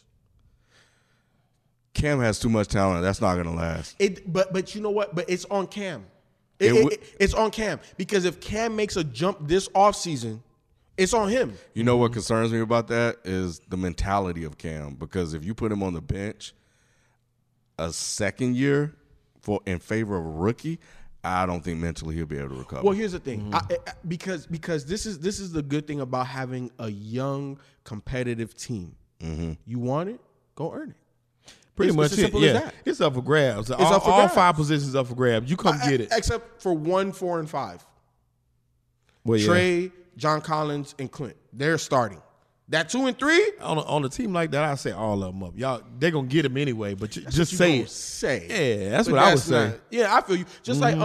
Cam has too much talent. That's not going to last. But you know what? But it's on Cam. It It's on Cam because if Cam makes a jump this offseason, it's on him. You know what concerns me about that is the mentality of Cam. Because if you put him on the bench a second year in favor of a rookie, I don't think mentally he'll be able to recover. Well, here's the thing, because this is the good thing about having a young competitive team. You want it, go earn it. Pretty It's much as it. simple as Yeah. that. It's up for grabs. up for all grabs. 5 positions up for grabs. You come get it. Except for 1, 4, and 5. Well, yeah. Trey, John Collins, and Clint. They're starting. That 2 and 3. On a team like that, I say all of them up. Y'all, they're gonna get them anyway. But just you say gonna it. say. Yeah, that's But what I would say. not- yeah, I feel you. Just like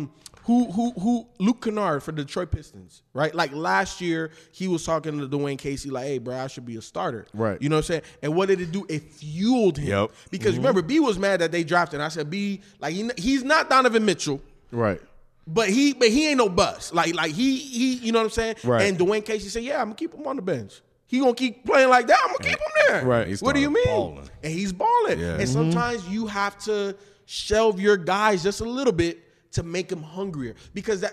who Luke Kennard for the Detroit Pistons, right? Like last year, he was talking to Dwayne Casey like, "Hey, bro, I should be a starter." Right. You know what I'm saying? And what did it do? It fueled him. Yep. Because remember, B was mad that they drafted. And I said, B, like he's not Donovan Mitchell. Right. But he ain't no bust. Like he you know what I'm saying? Right. And Dwayne Casey said, "Yeah, I'm gonna keep him on the bench. He gonna keep playing like that. I'm gonna keep him there." Right. He What do you started mean? balling. And he's balling. Yeah. And sometimes you have to shelve your guys just a little bit to make them hungrier because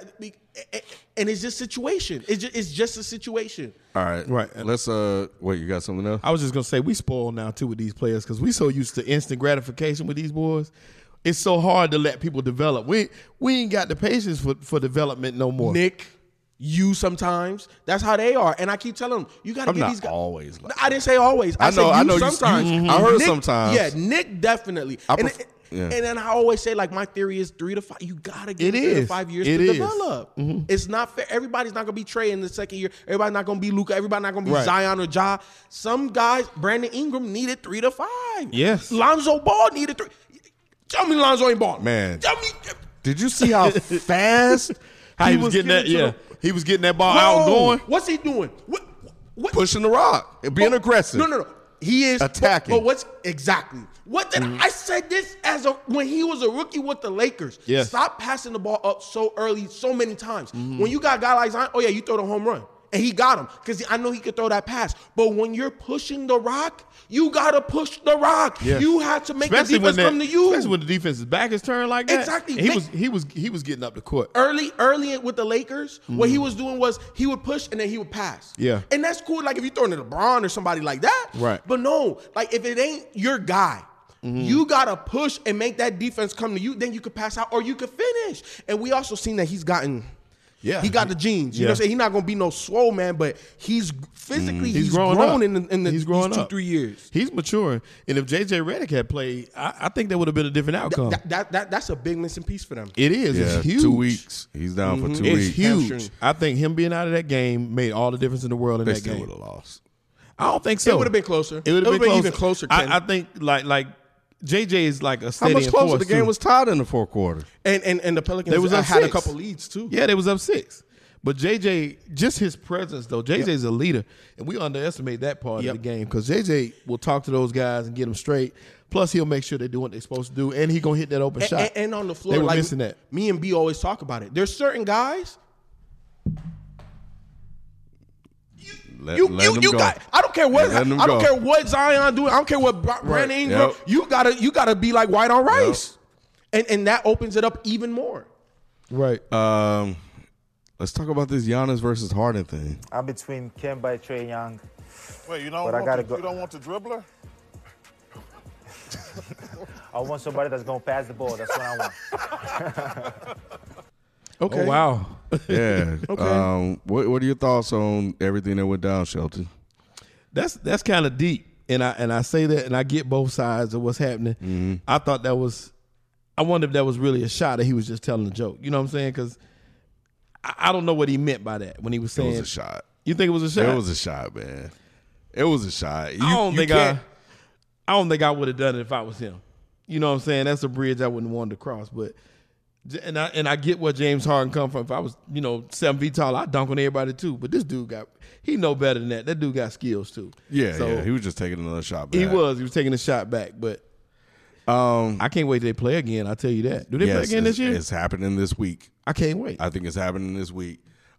and it's just situation. It's just a situation. All right. Right. Let's, wait, you got something else? I was just gonna say we spoiled now too with these players because we so used to instant gratification with these boys. It's so hard to let people develop. We ain't got the patience for development no more. Nick, you sometimes. That's how they are. And I keep telling them, you got to I'm get not these guys. always like I didn't say always. I know- said I know you- sometimes. I heard Nick, sometimes. Yeah, Nick definitely. Yeah. And then I always say, like, my theory is 3 to 5. You got to give It it 3 to is. 5 years It to is. develop. It's not fair. Everybody's not going to be Trey in the second year. Everybody's not going to be Luka. Everybody's not going to be Right. Zion or Ja. Some guys, Brandon Ingram needed 3 to 5. Yes. Lonzo Ball needed 3. Tell me Lonzo ain't balling. Man. Tell me. Did you see how fast How he was getting that? getting to Yeah, he was getting that ball Whoa, out going. What's he doing? What? pushing the rock, being aggressive? No. He is Attacking. But what's exactly? What did I said this when he was a rookie with the Lakers? Yes. Stop passing the ball up so early, so many times. When you got a guy like Zion, oh yeah, you throw the home run. And he got him because I know he could throw that pass. But when you're pushing the rock, you gotta push the rock. Yes. You have to make Especially the defense come to you. Especially when the defense's back is turned like that. Exactly. He was getting up the court. Early with the Lakers, what he was doing was he would push and then he would pass. Yeah. And that's cool, like if you throw in LeBron or somebody like that. Right. But no, like if it ain't your guy, you gotta push and make that defense come to you, then you could pass out or you could finish. And we also seen that he's gotten Yeah. he got the genes. You know what I'm saying? He's not gonna be no swole man, but he's physically he's growing grown up. in the He's growing these 2-3 up. years. He's maturing. And if JJ Redick had played, I think that would have been a different outcome. That's a big missing piece for them. It is. Yeah, It's huge. 2 weeks. He's down for 2 It's weeks. huge. Hamstring. I think him being out of that game made all the difference in the world in They that still game. would have lost. I don't think so. It would have been closer. It would have been even closer. Ken. I think like JJ is like a How steady much closer enforce, the game too. was tied in the fourth quarter? and the Pelicans They was up had a 6. couple leads too. Yeah, they was up 6. But JJ, just his presence though, JJ's a leader, and we underestimate that part of the game because JJ will talk to those guys and get them straight. Plus, he'll make sure they're doing what they're supposed to do, and he gonna hit that open shot. And on the floor, they were like missing that. me and B always talk about it. There's certain guys. Let You them go. got. I don't care what. Let them I don't go. care what Zion doing. I don't care what Brandon Ingram. Yep. You gotta be like white on rice, and that opens it up even more. Right. Let's talk about this Giannis versus Harden thing. I'm between Kemba and Trae Young. Wait, you don't want the dribbler? I want somebody that's gonna pass the ball. That's what I want. Okay. Oh, wow. Yeah. Okay. What are your thoughts on everything that went down, Shelton? That's kind of deep, and I say that, and I get both sides of what's happening. Mm-hmm. I thought that was, I wonder if that was really a shot or he was just telling a joke. You know what I'm saying? Because I don't know what he meant by that when he was saying It was a shot. You think it was a shot? It was a shot, man. It was a shot. I don't think I would have done it if I was him. You know what I'm saying? That's a bridge I wouldn't want to cross. But and I get where James Harden come from. If I was 7 feet tall, I'd dunk on everybody too. But this dude he know better than that. That dude got skills too. Yeah, he was just taking another shot back. He was taking a shot back, but. I can't wait till they play again. I'll tell you that. Do they play again this year? It's happening this week. I can't wait. I think it's happening this week.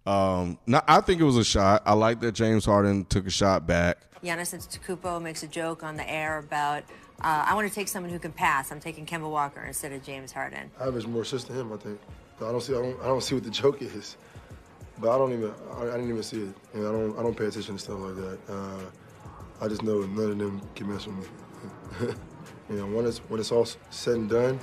I think it was a shot. I like that James Harden took a shot back. Giannis Antetokounmpo makes a joke on the air about, I want to take someone who can pass. I'm taking Kemba Walker instead of James Harden. I average more assists than him, I think. I don't see what the joke is. But I didn't even see it. I don't pay attention to stuff like that. I just know none of them can mess with me. When it's all said and done,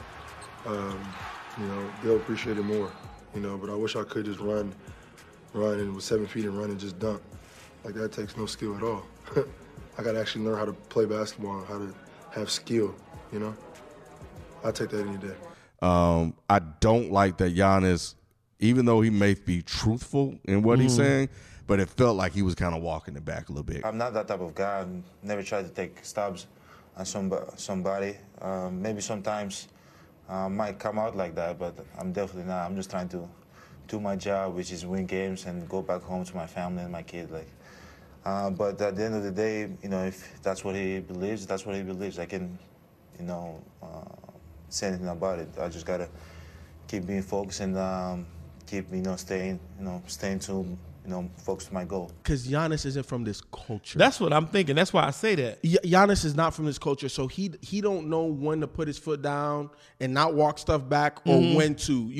they'll appreciate it more. But I wish I could just run and with 7 feet and run and just dunk. Like that takes no skill at all. I got to actually learn how to play basketball and how to have skill. I take that any day. I don't like that Giannis, even though he may be truthful in what he's saying, but it felt like he was kind of walking it back a little bit. I'm not that type of guy. I've never tried to take stabs on somebody. Maybe sometimes might come out like that, but I'm definitely not. I'm just trying to do my job, which is win games and go back home to my family and my kids. But at the end of the day, if that's what he believes, that's what he believes. I can, say anything about it. I just gotta keep being focused and keep, staying to, focused on my goal. Because Giannis isn't from this culture. That's what I'm thinking. That's why I say that. Giannis is not from this culture, so he don't know when to put his foot down and not walk stuff back or when to.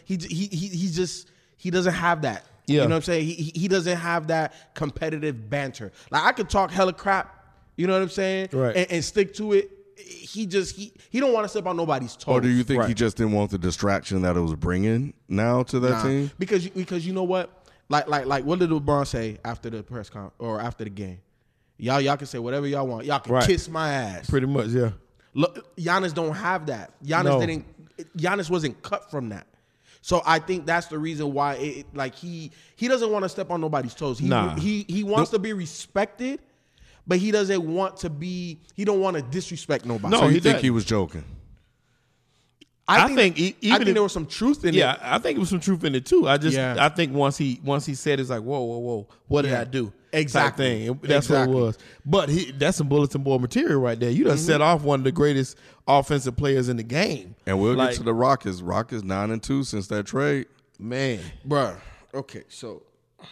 He doesn't have that. Yeah. You know what I'm saying? He doesn't have that competitive banter. Like I could talk hella crap, you know what I'm saying? Right. And stick to it. He don't want to step on nobody's toes. Or do you think he just didn't want the distraction that it was bringing now to that team? Because you know what? Like what did LeBron say after the press conference or after the game? Y'all can say whatever y'all want. Y'all can kiss my ass. Pretty much, yeah. Look, Giannis don't have that. Giannis wasn't cut from that. So I think that's the reason why he doesn't want to step on nobody's toes. He wants to be respected, but he doesn't want to be. He don't want to disrespect nobody. No, so you think he was joking? I think there was some truth in it. Yeah, I think it was some truth in it too. I think once he said it's like whoa, what did I do? Exactly. That's what it was. But that's some bulletin board material right there. You done set off one of the greatest offensive players in the game. And we'll get to the Rockets. Rockets 9-2 since that trade. Man, bruh. Okay, so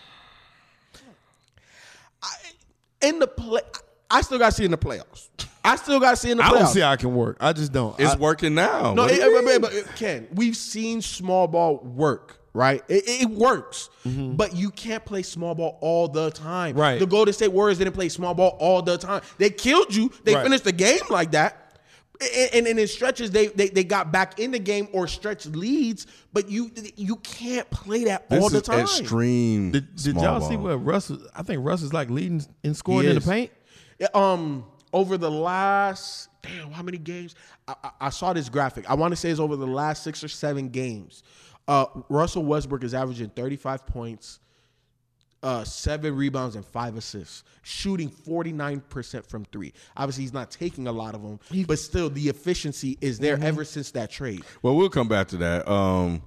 I still got to see in the playoffs. I don't see how it can work. I just don't. It's working now. No, but Ken, we've seen small ball work, right? It works, but you can't play small ball all the time. Right. The Golden State Warriors didn't play small ball all the time. They killed you. They finished the game like that. And in stretches, they got back in the game or stretch leads, but you can't play that all the time. This is extreme. Did y'all see where Russ? I think Russ is like leading in scoring in the paint. Over the last, how many games? I saw this graphic. I want to say it's over the last 6 or 7 games. Russell Westbrook is averaging 35 points, 7 rebounds, and 5 assists, shooting 49% from 3. Obviously, he's not taking a lot of them, but still the efficiency is there ever since that trade. Well, we'll come back to that.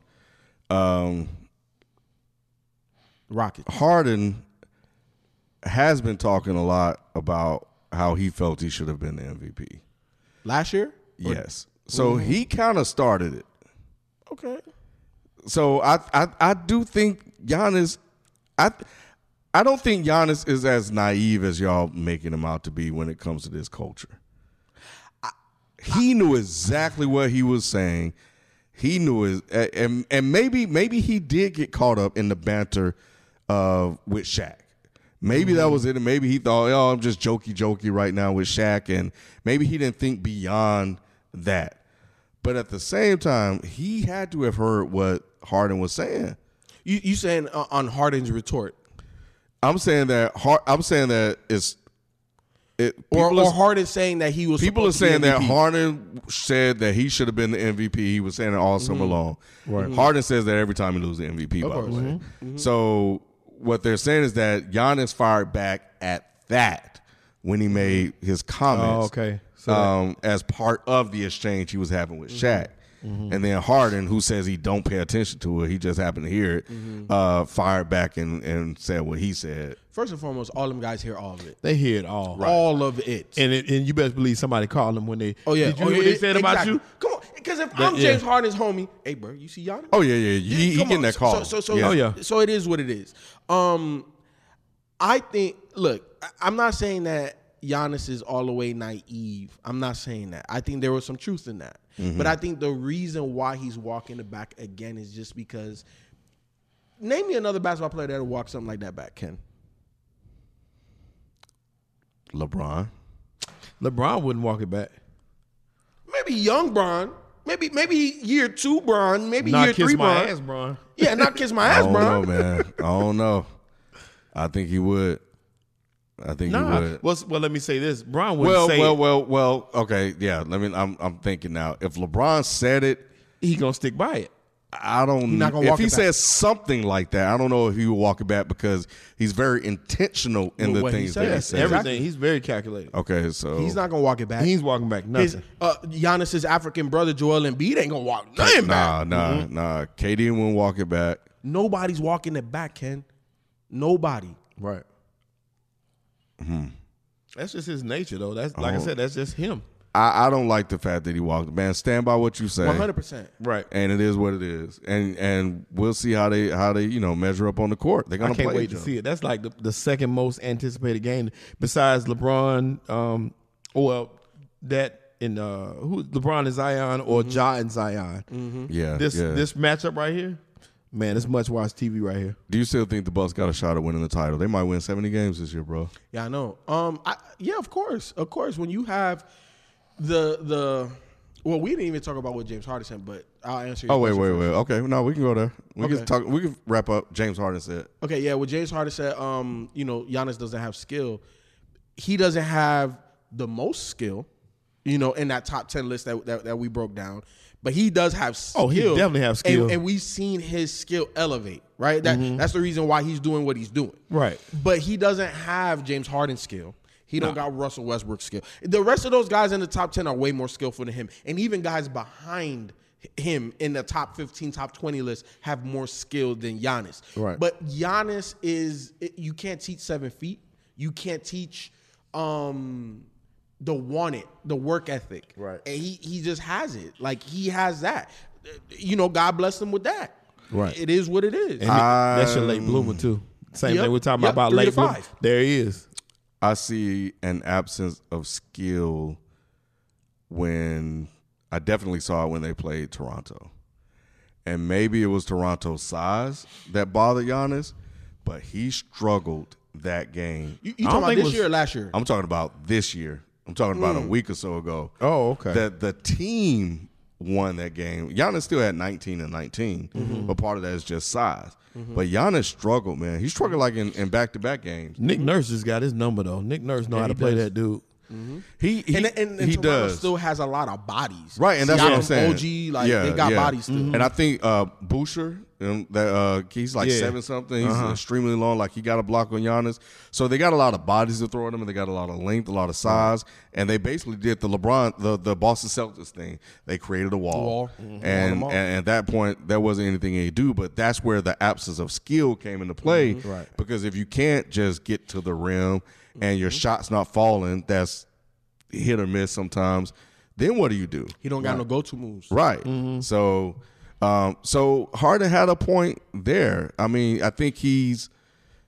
Rockets. Harden has been talking a lot about how he felt he should have been the MVP. Last year? Yes. So he kind of started it. Okay. So I do think Giannis, I don't think Giannis is as naive as y'all making him out to be when it comes to this culture. He knew exactly what he was saying. He knew it, and maybe he did get caught up in the banter with Shaq. Maybe that was it, and maybe he thought, "Oh, I'm just jokey right now with Shaq," and maybe he didn't think beyond that. But at the same time, he had to have heard what Harden was saying. You saying on Harden's retort? I'm saying that it's. Or Harden saying that he was. People are saying that Harden said that he should have been the MVP. He was saying it all summer long. Right. Harden says that every time he loses the MVP. By the way, so what they're saying is that Giannis fired back at that when he made his comments. Oh, okay. So as part of the exchange he was having with Shaq. And then Harden, who says he don't pay attention to it, he just happened to hear it, fired back and said what he said. First and foremost, all them guys hear all of it. They hear it all. Right. All of it. And you best believe somebody called them when they. Oh yeah. Did you hear what they said about you? Come on, because if I'm James Harden's homie, hey bro, you see Giannis? Oh yeah. He getting that call. So it is what it is. I think. Look, I'm not saying that Giannis is all the way naive. I'm not saying that. I think there was some truth in that. But I think the reason why he's walking it back again is just because. Name me another basketball player that'll walk something like that back, Ken. LeBron wouldn't walk it back. Maybe young Bron. Maybe year 2 Bron. Maybe not year 3 Bron. Ass, Bron. Yeah, not kiss my ass, Bron. I don't know, man. I don't know. I think he would. He would. Well, let me say this. Bron wouldn't say Well, okay, yeah. I'm thinking now. If LeBron said it, he gonna stick by it. I don't know. If he says something like that, I don't know if he would walk it back because he's very intentional in the things that he says. Everything. He's very calculated. Okay, so he's not gonna walk it back. He's walking back nothing. Giannis's African brother Joel Embiid ain't gonna walk nothing back. Nah. KD won't walk it back. Nobody's walking it back, Ken. Nobody. Right. That's just his nature, though. That's like I said. That's just him. I don't like the fact that he walked. Man, stand by what you say. 100%. Right. And it is what it is. And we'll see how they measure up on the court. They're gonna. I can't wait to see it. That's like the second most anticipated game besides LeBron. LeBron and Zion or Ja and Zion. Yeah. This matchup right here. Man, it's much watch TV right here. Do you still think the Bucks got a shot at winning the title? They might win 70 games this year, bro. Yeah, I know. Yeah, of course. When you have the well, we didn't even talk about what James Harden said, but I'll answer your question. Wait. Okay, no, we can go there. We can wrap up. James Harden said. Okay, yeah. What James Harden said, Giannis doesn't have skill. He doesn't have the most skill, in that top 10 list that we broke down. But he does have skill. Oh, he definitely has skill. And we've seen his skill elevate, right? That's the reason why he's doing what he's doing. Right. But he doesn't have James Harden's skill. He don't got Russell Westbrook's skill. The rest of those guys in the top 10 are way more skillful than him. And even guys behind him in the top 15, top 20 list have more skill than Giannis. Right. But Giannis you can't teach 7 feet. You can't teach the work ethic. Right. And he just has it. Like, he has that. God bless him with that. Right. It is what it is. And that's your late bloomer, too. Same thing we're talking about late bloomer. There he is. I see an absence of skill when I definitely saw it when they played Toronto. And maybe it was Toronto's size that bothered Giannis, but he struggled that game. You talking about this year or last year? I'm talking about this year. I'm talking about a week or so ago. Oh, okay. The team won that game. Giannis still had 19 and 19, but part of that is just size. But Giannis struggled, man. He struggled like in back-to-back games. Nick Nurse has got his number, though. Nick Nurse know how to play that dude. He Toronto does. still has a lot of bodies. Right, and that's what I'm saying. OG, they got bodies still. And I think Boucher, he's like 7-something. He's extremely long. Like, he got a block on Giannis. So they got a lot of bodies to throw at him, and they got a lot of length, a lot of size. And they basically did the the Boston Celtics thing. They created a wall. And at that point, there wasn't anything he could do. But that's where the absence of skill came into play. Right. Because if you can't just get to the rim and your shot's not falling, that's hit or miss sometimes, then what do you do? He don't got no go-to moves. Right. So Harden had a point there. I mean, I think he's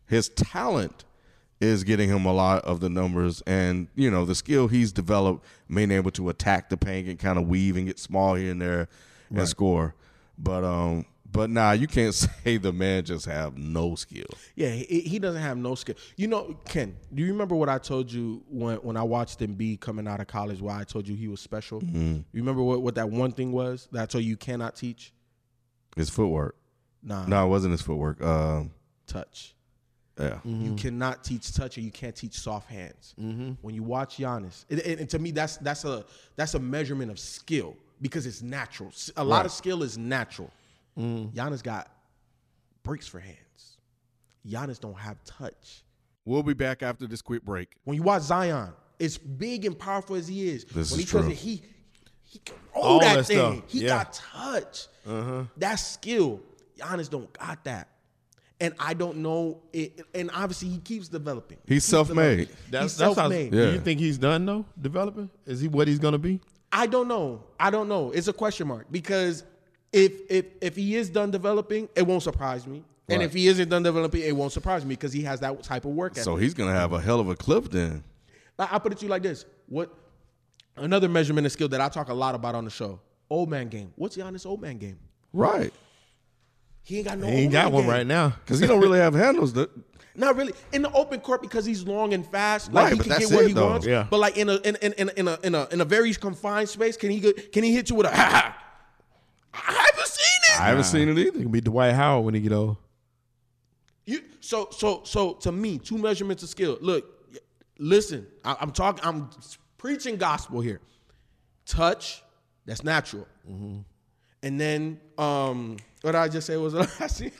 His talent is getting him a lot of the numbers, and the skill he's developed, being able to attack the paint and kind of weave and get small here and there and score. But nah, you can't say the man just have no skill. Yeah, he doesn't have no skill. Ken, do you remember what I told you when I watched Embiid coming out of college? Why I told you he was special? Mm-hmm. You remember what that one thing was that I told you cannot teach? His footwork. Nah. No, it wasn't his footwork. Touch. Yeah. Mm-hmm. You cannot teach touch, or you can't teach soft hands. Mm-hmm. When you watch Giannis, and to me, that's a measurement of skill because it's natural. A lot of skill is natural. Giannis got breaks for hands. Giannis don't have touch. We'll be back after this quick break. When you watch Zion, as big and powerful as he is, when he true. does it, he can roll that thing. He got touch. That's skill. Giannis don't got that. And I don't know it, and obviously he keeps developing. He's self-made. That's self-made. Do you think he's done though, developing? Is he what he's gonna be? I don't know. It's a question mark because if he is done developing, it won't surprise me. And if he isn't done developing, it won't surprise me because he has that type of work ethic. So he's gonna have a hell of a clip then. I put it to you like this: what another measurement of skill that I talk a lot about on the show? Old man game. What's Giannis' old man game? Right. He ain't got no. He ain't got one game right now because he don't really have handles. Not really in the open court because he's long and fast. Right, he but can that's get where it, he though. wants. Yeah. But like in a very confined space, can he hit you with a ha ha? I haven't seen it. I haven't seen it either. It can be Dwight Howard when he get old. So to me, two measurements of skill. Look, listen, I'm preaching gospel here. Touch, that's natural. Mm-hmm. And then what did I just say was last year?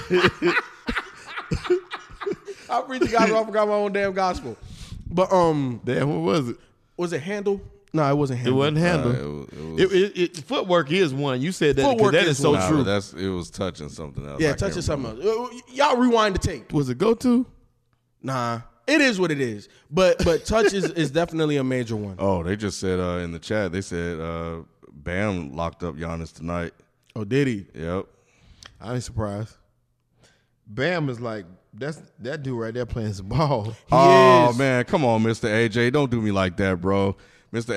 I'm preaching gospel. I forgot my own damn gospel. But damn, what was it? Was it handle? No, it wasn't handle. It wasn't handle. Footwork is one. You said that because that is so true. It was touching something else. Yeah, touching something else. Y'all rewind the tape. Was it go to? Nah, it is what it is. But touch is definitely a major one. Oh, they just said in the chat. They said Bam locked up Giannis tonight. Oh, did he? Yep. I ain't surprised. Bam is like that dude right there playing some ball. Oh man, come on, Mr. AJ, don't do me like that, bro. Mr.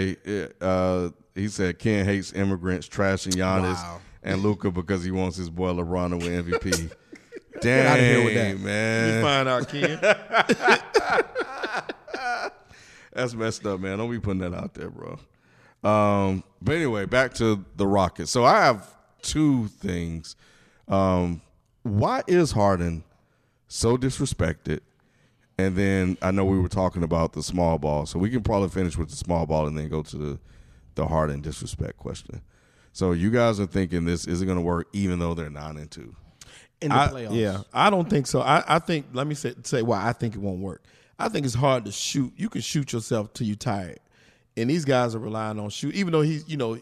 AJ, he said Ken hates immigrants, trashing Giannis and Luka because he wants his boy LeBron to win MVP. Dang, get out of here with that, man. You find out, Ken. That's messed up, man. Don't be putting that out there, bro. But anyway, back to the Rockets. So I have two things. Why is Harden so disrespected? And then I know we were talking about the small ball, so we can probably finish with the small ball and then go to the Harden disrespect question. So you guys are thinking this isn't going to work even though they're 9-2 in the playoffs. Yeah, I don't think so. I think, let me say why I think it won't work. I think it's hard to shoot. You can shoot yourself till you're tired. And these guys are relying on shoot. Even though he's,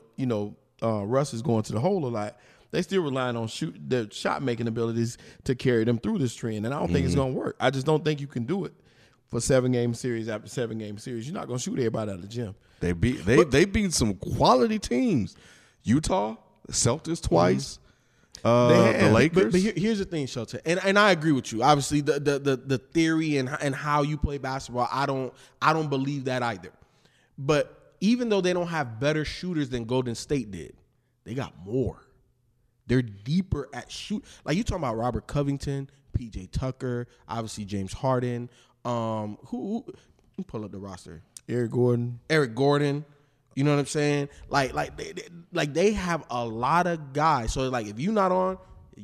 Russ is going to the hole a lot, they still relying on their shot-making abilities to carry them through this trend. And I don't think it's going to work. I just don't think you can do it for 7-game series after 7-game series. You're not going to shoot everybody out of the gym. They beat some quality teams. Utah, the Celtics twice, the Lakers. But here's the thing, Shelton, and I agree with you. Obviously, the theory and how you play basketball, I don't believe that either. But even though they don't have better shooters than Golden State did, they got more. They're deeper at shoot. Like you talking about Robert Covington, PJ Tucker, obviously James Harden. Who pull up the roster? Eric Gordon. You know what I'm saying? Like they have a lot of guys. So like if you're not on,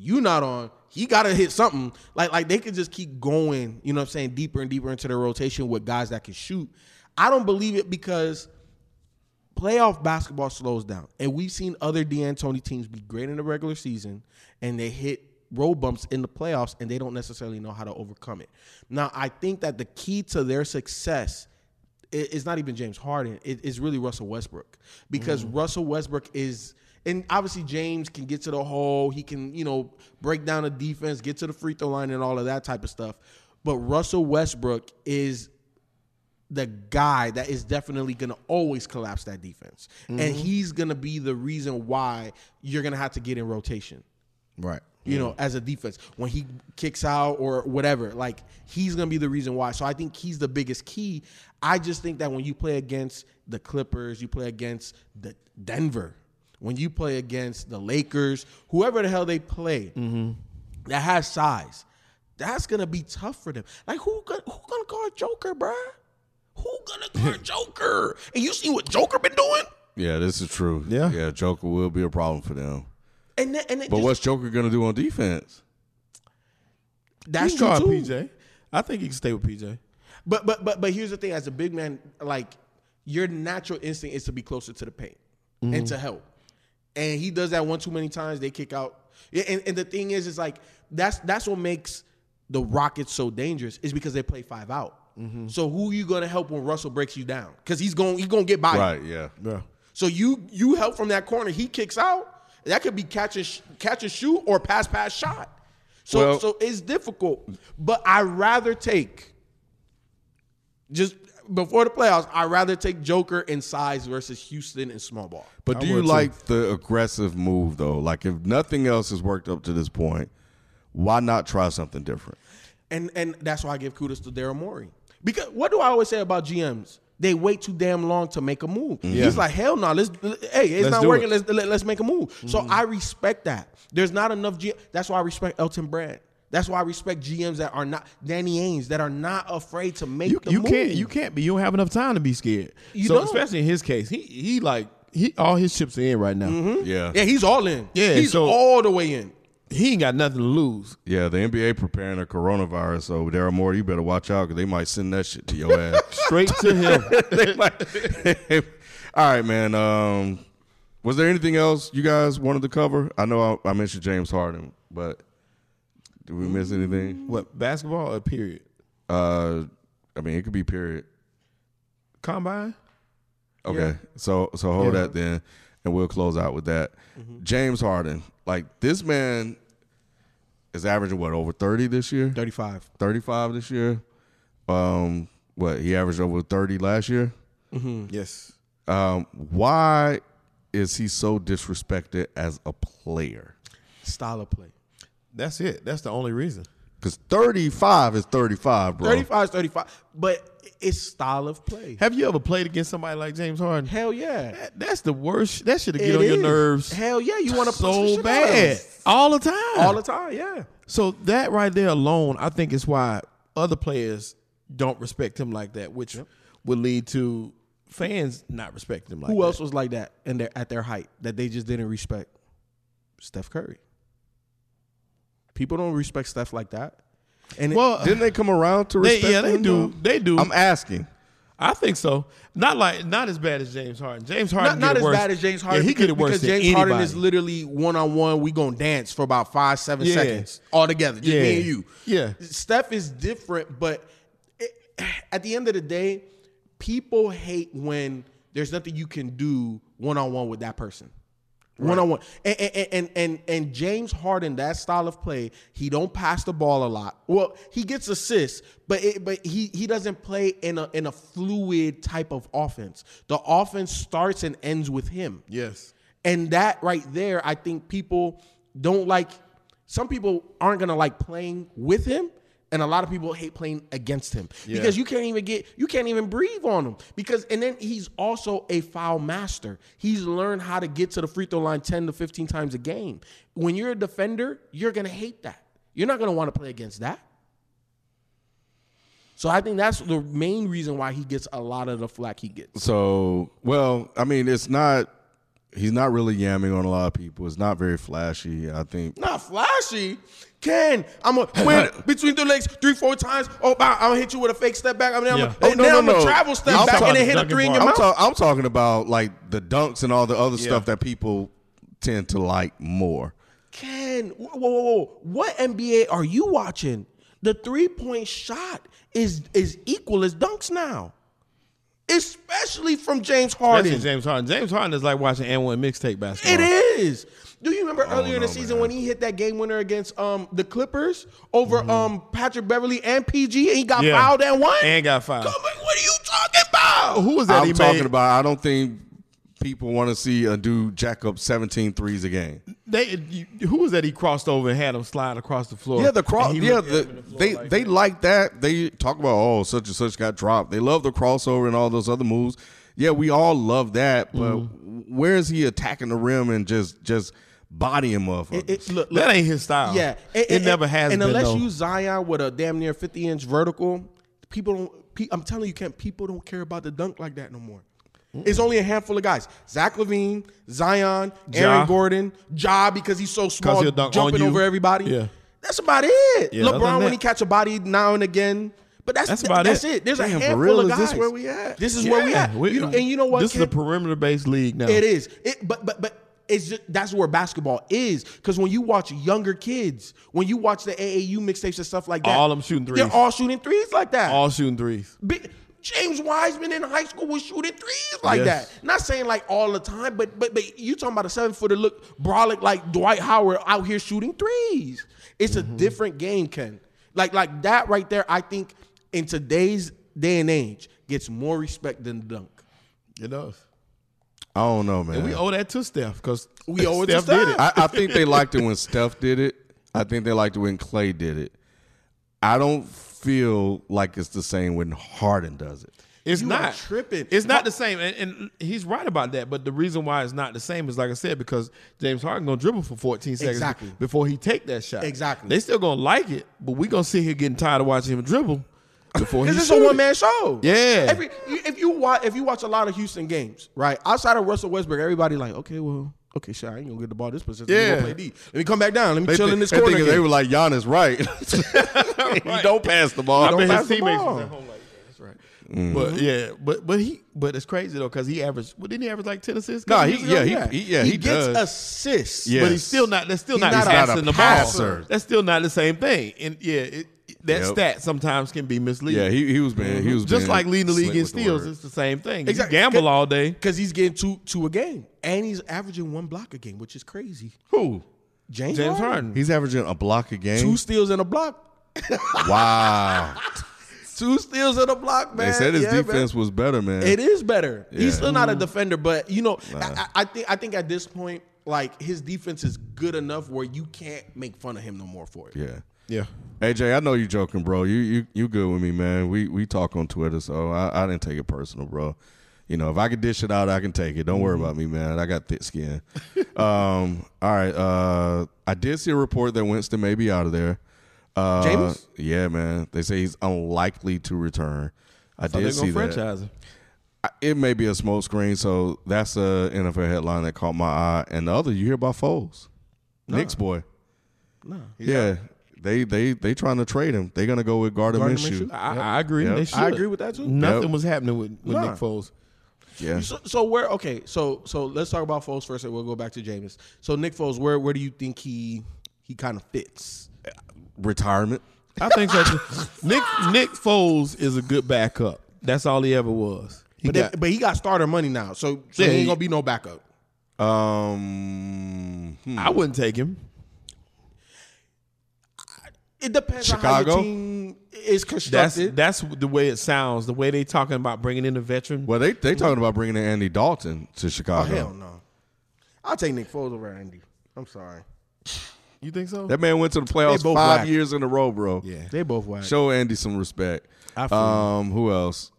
he gotta hit something. Like they could just keep going, you know what I'm saying, deeper and deeper into their rotation with guys that can shoot. I don't believe it because playoff basketball slows down. And we've seen other D'Antoni teams be great in the regular season and they hit road bumps in the playoffs and they don't necessarily know how to overcome it. Now, I think that the key to their success is not even James Harden. It's really Russell Westbrook. Because Russell Westbrook is – and obviously James can get to the hole. He can, break down the defense, get to the free throw line and all of that type of stuff. But Russell Westbrook is – the guy that is definitely going to always collapse that defense. And he's going to be the reason why you're going to have to get in rotation. Right. you know, as a defense. When he kicks out or whatever, like, he's going to be the reason why. So I think he's the biggest key. I just think that when you play against the Clippers, you play against the Denver, when you play against the Lakers, whoever the hell they play that has size, that's going to be tough for them. Like, who gonna guard Joker, bruh? Who gonna guard Joker? And you see what Joker been doing? Yeah, this is true. Yeah, Joker will be a problem for them. But what's Joker gonna do on defense? That's true too. PJ. I think he can stay with PJ. But here's the thing: as a big man, like, your natural instinct is to be closer to the paint and to help. And he does that one too many times. They kick out. And the thing is like that's what makes the Rockets so dangerous, is because they play 5 out. So who you gonna help when Russell breaks you down? Because he's gonna get by. Right. You. Yeah. So you help from that corner. He kicks out. That could be catch and shoot or pass shot. So it's difficult. But I rather take, just before the playoffs, I'd rather take Joker in size versus Houston in small ball. But do you like the aggressive move though? Like, if nothing else has worked up to this point, why not try something different? And that's why I give kudos to Daryl Morey. Because what do I always say about GMs? They wait too damn long to make a move. Yeah. He's like, hell no, it's not working. Let's make a move. So I respect that. There's not enough that's why I respect Elton Brand. That's why I respect GMs that are not Danny Ainge, that are not afraid to make the move. You can't be. You don't have enough time to be scared. Especially in his case, he all his chips are in right now. Yeah, he's all in. Yeah, he's all the way in. He ain't got nothing to lose. Yeah, the NBA preparing a coronavirus, so Daryl Morey, you better watch out because they might send that shit to your ass. Straight to him. All right, man. Was there anything else you guys wanted to cover? I know I mentioned James Harden, but did we miss anything? What, basketball or period? I mean, it could be period. Combine? Okay, yeah. So hold that then, and we'll close out with that. James Harden, like, this man is averaging what, over 30 this year? 35 this year. What, he averaged over 30 last year? Yes. Why is he so disrespected as a player? Style of play. That's it. That's the only reason. Because 35 is 35, bro. 35 is 35, but it's style of play. Have you ever played against somebody like James Harden? Hell yeah. That's the worst. That should get on your nerves. Hell yeah. You want to so bad. All the time. All the time, yeah. So that right there alone, I think, is why other players don't respect him like that, which would lead to fans not respecting him like that. Who else was like that at their height that they just didn't respect? Steph Curry. People don't respect Steph like that. And didn't they come around to respect him? Yeah, they do. They do. I'm asking. I think so. Not as bad as James Harden. James Harden not as bad as James Harden. Yeah, he get it worse because than James anybody. Harden is literally one-on-one. We gonna dance for about 5-7 seconds all together, just me and you. Yeah. Steph is different, but at the end of the day, people hate when there's nothing you can do one-on-one with that person. One-on-one. And James Harden, that style of play, he don't pass the ball a lot. Well, he gets assists, but he doesn't play in a fluid type of offense. The offense starts and ends with him. Yes. And that right there, I think people don't like. Some people aren't going to like playing with him. And a lot of people hate playing against him because you can't even breathe on him and then he's also a foul master. He's learned how to get to the free throw line 10 to 15 times a game. When you're a defender, you're going to hate that. You're not going to want to play against that. So I think that's the main reason why he gets a lot of the flack he gets. So, well, I mean, he's not really yamming on a lot of people. It's not very flashy, I think. Not flashy? Ken, I'm going to win between the legs 3-4 times. Oh, I'm going to hit you with a fake step back. I'm going to travel step back and then hit a 3 in your mouth. I'm talking about, like, the dunks and all the other stuff that people tend to like more. Ken, whoa. What NBA are you watching? The 3-point shot is equal as dunks now. Especially from James Harden. James Harden is like watching N1 mixtape basketball. It is. Do you remember earlier in the season when he hit that game winner against the Clippers over Patrick Beverly and PG and he got fouled and won? And got fouled. What are you talking about? Who was that? I'm talking about, I don't think people want to see a dude jack up 17 threes a game. Who was that he crossed over and had him slide across the floor? Yeah, they like that. They talk about, such and such got dropped. They love the crossover and all those other moves. Yeah, we all love that, but where is he attacking the rim and just bodying motherfuckers? Look, that ain't his style. Yeah, it never has been. And unless you Zion with a damn near 50-inch vertical, people don't. I'm telling you, people don't care about the dunk like that no more. It's only a handful of guys: Zach LaVine, Zion, Aaron Gordon, Ja, because he's so small, jumping over everybody. Yeah, that's about it. Yeah, LeBron when he catch a body now and again. But that's about it. There's a handful of guys. Is this where we at? This is where we at. And you know what? This is a perimeter-based league now. It is. But it's just, that's where basketball is. Because when you watch younger kids, when you watch the AAU mixtapes and stuff like that, all them shooting threes. They're all shooting threes like that. All shooting threes. James Wiseman in high school was shooting threes like that. Not saying like all the time, but you talking about a 7-footer look brolic like Dwight Howard out here shooting threes. It's a different game, Ken. Like that right there, I think in today's day and age gets more respect than the dunk. It does. I don't know, man. And we owe that to Steph because we owe it to Steph. Did it. I think they liked it when Steph did it. I think they liked it when Clay did it. I don't feel like it's the same when Harden does it. It's not tripping. It's not the same, and he's right about that. But the reason why it's not the same is, like I said, because James Harden gonna dribble for 14 seconds before he take that shot. Exactly. They still gonna like it, but we gonna sit here getting tired of watching him dribble before he. Because it's a one-man show. Yeah. If you watch a lot of Houston games, right? Outside of Russell Westbrook, everybody like, okay, shit, I ain't gonna get the ball this position. Yeah. Play D. Let me come back down. Let me chill in this corner. They were like, Giannis, right? You don't pass the ball. I bet his the teammates ball. was at home like, that's right. But it's crazy though because he averaged. Well, didn't he average like 10 assists? No, he He gets does. assists. Yes. But he's still not. That's still not not passing a the passer. ball. That's still not the same thing. And that stat sometimes can be misleading. Yeah, he was just like leading the league slick in with the steals. word. It's the same thing. Exactly. You gamble all day because he's getting two a game, and he's averaging 1 block a game, which is crazy. Who? James Harden. He's averaging a block a game. 2 steals and a block. Wow. 2 steals and a block, man. They said his defense was better, man. It is better. Yeah. He's still not a defender, but I think at this point, like his defense is good enough where you can't make fun of him no more for it. Yeah. AJ, I know you joking, bro. You good with me, man. We talk on Twitter, so I didn't take it personal, bro. You know, if I can dish it out, I can take it. Don't worry about me, man. I got thick skin. All right. I did see a report that Winston may be out of there. James? Yeah, man. They say he's unlikely to return. I did see that. Franchise him. It may be a smoke screen, so that's a NFL headline that caught my eye. And the other, you hear about Foles, Knicks boy. No. Yeah. They trying to trade him. They're gonna go with Gardner Minshew. I agree. Yep. They should. I agree with that too. Nothing was happening with Nick Foles. Yeah. So where? Okay. So let's talk about Foles first, and we'll go back to Jameis. So Nick Foles, where do you think he kind of fits? Retirement. I think so. Nick Foles is a good backup. That's all he ever was. But he got starter money now, so he ain't gonna be no backup. I wouldn't take him. It depends Chicago? on how your team is constructed. That's the way it sounds. The way they talking about bringing in a veteran. Well, they talking about bringing in Andy Dalton to Chicago. Oh, hell no. I'll take Nick Foles over Andy. I'm sorry. You think so? That man went to the playoffs 5 whack. years in a row, bro. Yeah. They both whack. Show Andy some respect. I feel Who else?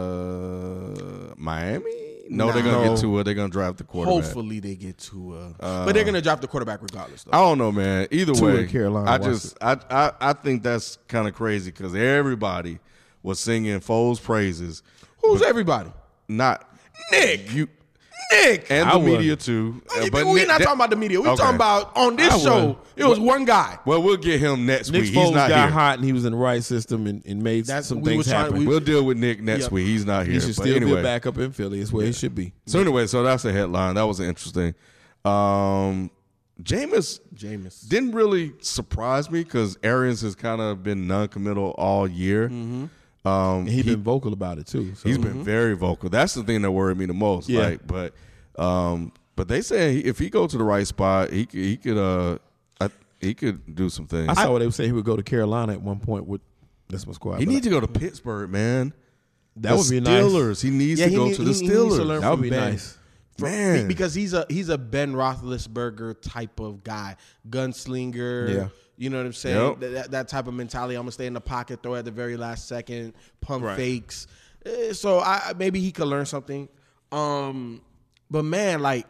Miami? No, they're gonna get Tua. They're gonna draft the quarterback. Hopefully they get Tua, but they're gonna draft the quarterback regardless. Though. I don't know, man. Either Tua way, to Carolina, I think that's kind of crazy because everybody was singing Foles praises. Who's everybody? Not Nick. Nick and the media too. But we're not talking about the media. We're talking about on this show. It was one guy. Well, we'll get him next Nick week. Foles He's not got here. hot and he was in the right system and made some things happen. We'll deal with Nick next week. He's not here. He should still be back up in Philly. It's where he should be. So anyway, so that's a headline. That was interesting. Jameis didn't really surprise me because Arians has kind of been non-committal all year. Mm-hmm. He's been vocal about it too. So. He's been very vocal. That's the thing that worried me the most. Yeah. Like, but they say if he go to the right spot, he could do some things. I saw what they were saying he would go to Carolina at one point with this was squad. He needs to go to Pittsburgh, man. That would be Steelers. nice. He needs to go to the Steelers. That would be nice. Man. Because he's a Ben Roethlisberger type of guy, gunslinger. Yeah. You know what I'm saying? Yep. That type of mentality. I'm gonna stay in the pocket, throw at the very last second, pump fakes. So maybe he could learn something. But man, like,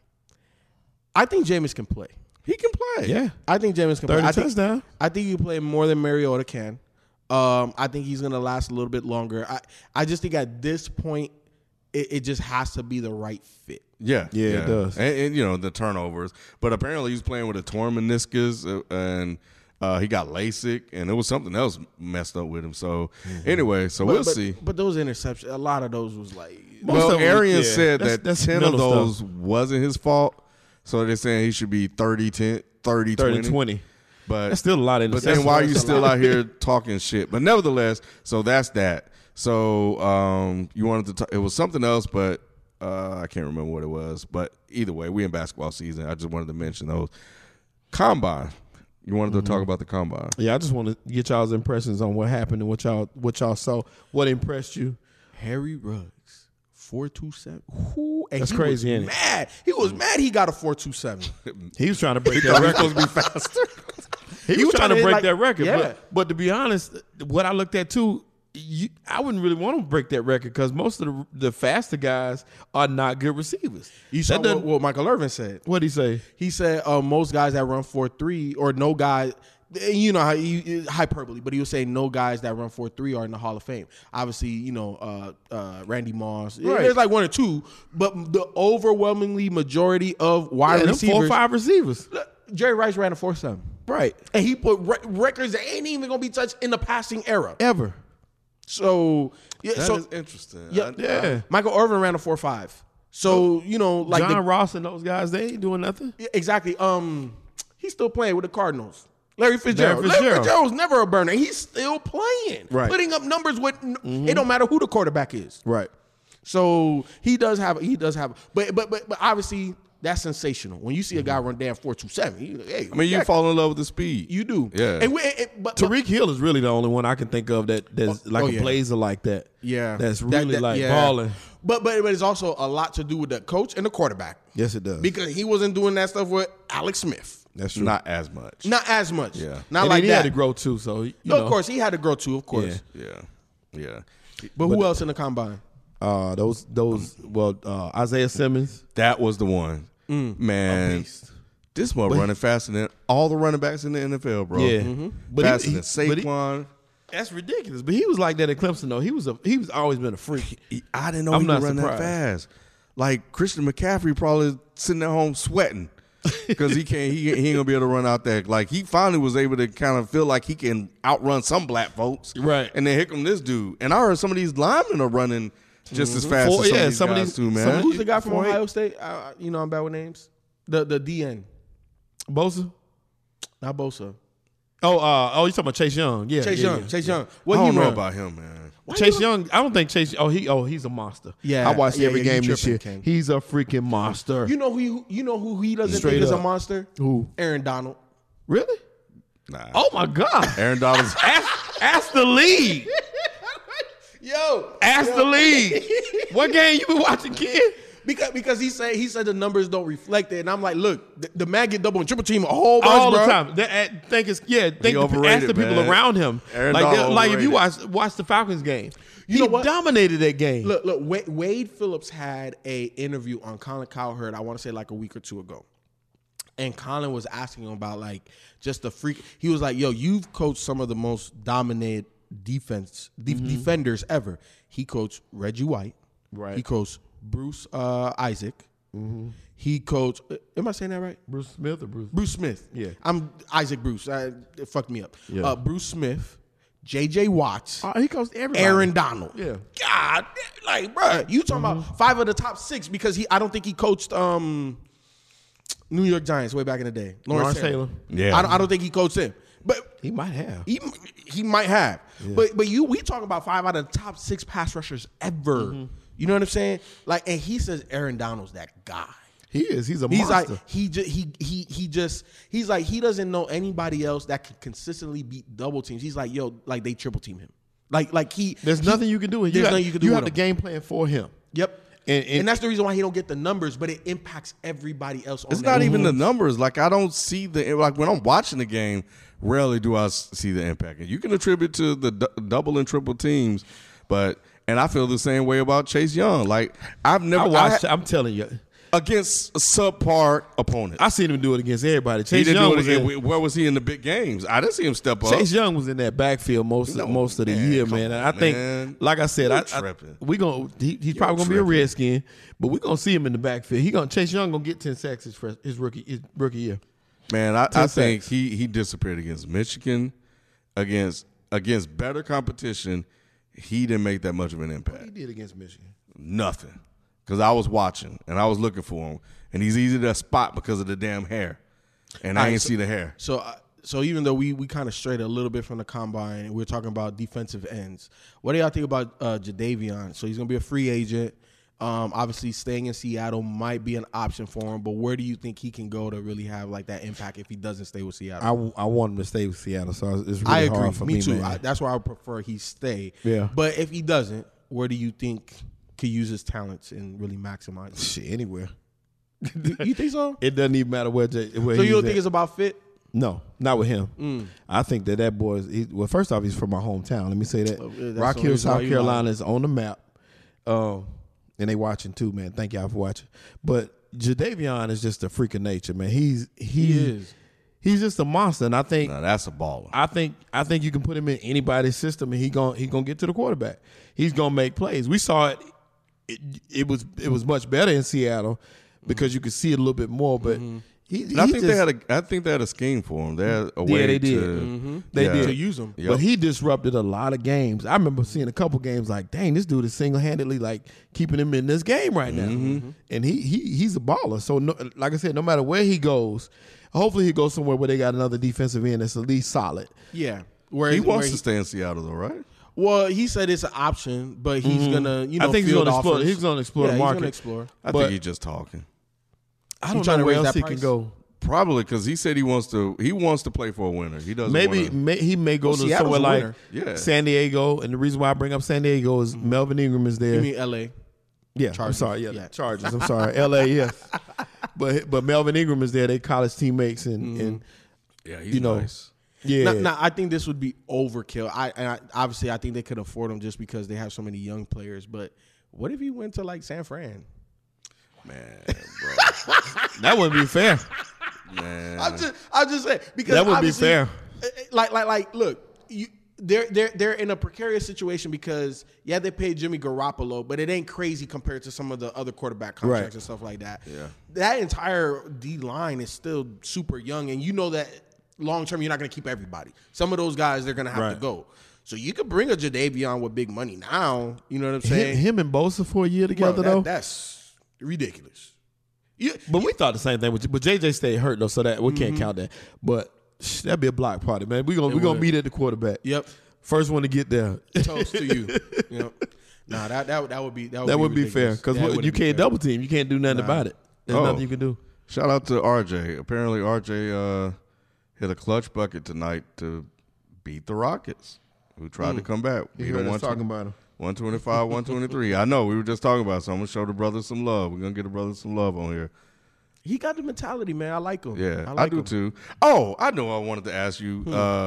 I think Jameis can play. He can play. Yeah. I think Jameis can play. 30 touchdown. I think he can play more than Mariota can. I think he's gonna last a little bit longer. I just think at this point, it just has to be the right fit. Yeah, it does. And you know, the turnovers. But apparently he's playing with a torn meniscus, and he got LASIK, and it was something else messed up with him. So anyway, we'll see. But those interceptions, a lot of those was like. Well, Arians yeah. said That's 10 of mental those stuff. wasn't his fault. So they're saying he should be 30-10, 30-20. But That's still a lot of But then interceptions. why are you still out here talking shit? But nevertheless, so that's that. So you wanted to talk, it was something else, but I can't remember what it was. But either way, we in basketball season. I just wanted to mention those. Combine. You wanted to talk about the combine. Yeah, I just want to get y'all's impressions on what happened and what y'all saw. What impressed you? Harry Ruggs, 4.27. That's crazy, ain't it? Mad. He was mad he got a 4.27. He was trying to break that record. Be faster. He was trying to break that record. Yeah. But to be honest, what I looked at too, I wouldn't really want to break that record because most of the faster guys are not good receivers. You saw what Michael Irvin said. What'd he say? He said most guys that run 4.3 or no guy, you know, hyperbole, but he was saying no guys that run 4.3 are in the Hall of Fame. Obviously, you know, Randy Moss. Right. There's like one or two, but the overwhelmingly majority of wide receivers. 4 or 5 receivers. Jerry Rice ran a 4.7. Right. And he put records that ain't even going to be touched in the passing era. Ever. So, yeah. That so is interesting. Yeah. Michael Irvin ran a 4.5. So, you know, like John Ross and those guys, they ain't doing nothing. Exactly. He's still playing with the Cardinals. Larry Fitzgerald. Larry Fitzgerald. Fitzgerald's never a burner. He's still playing. Right. Putting up numbers with it don't matter who the quarterback is. Right. So he does have but obviously that's sensational. When you see a guy run damn 4.27, hey, I mean, you fall in love with the speed. You do. Yeah. And but Tariq Hill is really the only one I can think of that's like a blazer like that. Yeah. That's really balling. But it's also a lot to do with the coach and the quarterback. Yes, it does. Because he wasn't doing that stuff with Alex Smith. That's true. Not as much. Not as much. Yeah. Not and like he that. had to grow too, so you No, know. of course he had to grow too. Of course. Yeah. But who else in the combine? Isaiah Simmons. That was the one. Man, this one running faster than all the running backs in the NFL, bro. Yeah. Faster than Saquon. That's ridiculous. But he was like that at Clemson, though. He was always been a freak. I didn't know he could run that fast. Like Christian McCaffrey probably sitting at home sweating because he ain't gonna be able to run out there. Like he finally was able to kind of feel like he can outrun some black folks, right? And then here come this dude. And I heard some of these linemen are running just as fast as some of these guys too, man. Who's the guy from Ohio State? You know I'm bad with names. The DN. Bosa? Not Bosa. You talking about Chase Young? Yeah, Chase Young. Chase Young. What I don't know about him, man. Chase Young, I don't think Chase. He's a monster. Yeah, I watched every he game this year. Ken. He's a freaking monster. You know who he doesn't Straight think is a up. monster? Who? Aaron Donald. Really? Nah. Oh my God! Aaron Donald's ask the league. Ask the league. What game you been watching, kid? Because he said the numbers don't reflect it, and I'm like, look, the man get double and triple team a whole bunch, all bro. the time. Ask the people man. around him. Aaron Like Donald if you watch the Falcons game, You know what? dominated that game. Look, Wade Phillips had a interview on Colin Cowherd, I want to say like a week or two ago. And Colin was asking him about like just the freak. He was like, yo, you've coached some of the most dominant defenders ever. He coached Reggie White. Right. He coached Bruce Isaac. He coached, am I saying that right? Bruce Smith or Bruce? Bruce Smith. Yeah. I'm Isaac Bruce. It fucked me up. Yeah. Bruce Smith, J.J. Watts. He coached everybody. Aaron Donald. Yeah. God, like, bro, you talking about 5 of the top 6 because I don't think he coached New York Giants way back in the day. Lawrence Taylor. Yeah. I don't think he coached him. But He might have. he might have. Yeah. But we talking about 5 out of the top 6 pass rushers ever. You know what I'm saying? Like, and he says Aaron Donald's that guy. He is. He's a He's monster. like he's like he doesn't know anybody else that can consistently beat double teams. He's like, yo, like they triple team him. Like There's nothing you can do. There's nothing you can do. You with have the him. game plan for him. Yep. And that's the reason why he don't get the numbers, but it impacts everybody else. It's not even the numbers. Like, I don't see like when I'm watching the game, rarely do I see the impact. And you can attribute to the double and triple teams, and I feel the same way about Chase Young. Like, I'm telling you. Against subpar opponents. I seen him do it against everybody. Chase Young where was he in the big games? I didn't see him step up. Chase Young was in that backfield most of the year, man. And I think, like I said, he's probably gonna be a Redskin, but we're gonna see him in the backfield. Chase Young gonna get 10 sacks his rookie year. Man, I think he disappeared against Michigan, against better competition. He didn't make that much of an impact. What he did against Michigan? Nothing. Because I was watching, and I was looking for him. And he's easy to spot because of the damn hair. And I didn't see the hair. So even though we kind of strayed a little bit from the combine, we're talking about defensive ends. What do y'all think about Jadeveon? So he's going to be a free agent. Obviously, staying in Seattle might be an option for him. But where do you think he can go to really have like that impact if he doesn't stay with Seattle? I want him to stay with Seattle, so it's really hard for me. Me too. Man. That's why I prefer he stay. Yeah. But if he doesn't, where do you think could use his talents and really maximize it? Shit, anywhere. You think so? It doesn't even matter where. So you don't think it's about fit? No, not with him. I think that boy is. Well, first off, he's from my hometown. Let me say that. Rock Hill, South Carolina is on the map, and they watching too, man. Thank y'all for watching. But Jadeveon is just a freak of nature, man. He is. He's just a monster, and I think that's a baller. I think you can put him in anybody's system, and he gonna get to the quarterback. He's gonna make plays. We saw it. It was much better in Seattle because you could see it a little bit more. But I think they had a scheme for him. They had a way they did. They did to use him. Yep. But he disrupted a lot of games. I remember seeing a couple games like, dang, this dude is single-handedly like keeping him in this game right now. And he's a baller. So like I said, no matter where he goes, hopefully he goes somewhere where they got another defensive end that's at least solid. Yeah. He wants to stay in Seattle though, right? Well, he said it's an option, but he's gonna, I think he's gonna explore. He's gonna explore the market. He's gonna explore. I think he's just talking. I don't know where else he can go. Probably because he said he wants to play for a winner. He doesn't. He may go to Seattle's somewhere like San Diego. And the reason why I bring up San Diego is Melvin Ingram is there. You mean L.A.? Yeah, Chargers. I'm sorry. Yeah, Chargers. I'm sorry, L.A. Yes, but Melvin Ingram is there. They college teammates and he's nice. Yeah. Now, I think this would be overkill. I obviously I think they could afford him just because they have so many young players. But what if he went to like San Fran? Man, bro, that wouldn't be fair. Man, I'm just saying because that would be fair. Like, look, they're in a precarious situation because they paid Jimmy Garoppolo, but it ain't crazy compared to some of the other quarterback contracts and stuff like that. Yeah, that entire D line is still super young, and you know that. Long term, you're not going to keep everybody. Some of those guys, they're going to have to go. So you could bring a Jadeveon with big money now. You know what I'm saying? Him and Bosa for a year together, though? That's ridiculous. But we thought the same thing. But JJ stayed hurt, though, so that we can't count that. But that'd be a block party, man. We're gonna meet at the quarterback. Yep. First one to get there. Toast to you. Yep. Nah, that would be fair because you can't double team. You can't do nothing about it. There's nothing you can do. Shout out to RJ. Apparently, RJ hit a clutch bucket tonight to beat the Rockets, who tried to come back. We were just talking about him. 125, 123. I know. We were just talking about it, so I'm going to show the brothers some love. We're going to get the brothers some love on here. He got the mentality, man. I like him. Yeah, I do too. Oh, I know I wanted to ask you,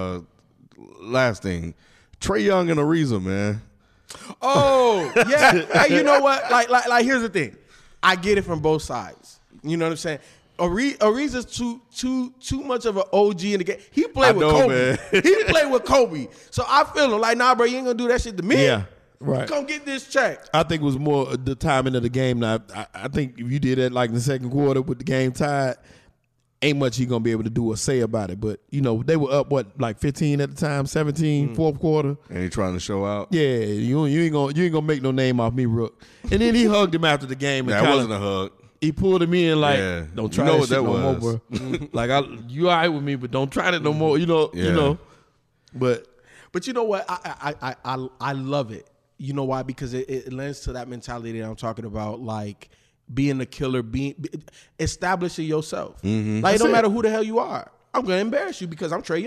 last thing. Trae Young and Ariza, man. Oh, yeah. Hey, you know what? Like, here's the thing. I get it from both sides. You know what I'm saying? Ariza's too much of an OG in the game. He played with Kobe. Man. He played with Kobe. So I feel him like, nah, bro, you ain't gonna do that shit to me. Yeah, right. Come get this check. I think it was more the timing of the game. Now, I think if you did that like in the second quarter with the game tied, ain't much he gonna be able to do or say about it. But you know, they were up like 15 at the time, 17, fourth quarter. And he trying to show out. Yeah, you ain't gonna make no name off me, Rook. And then he hugged him after the game. And that wasn't a hug. He pulled him in like, don't try that shit no more, bro. Like, you all right with me, but don't try that no more. You know. But you know what? I love it. You know why? Because it lends to that mentality that I'm talking about, like being a killer, establishing yourself. Mm-hmm. Like, it don't matter who the hell you are. I'm gonna embarrass you because I'm Trae Young.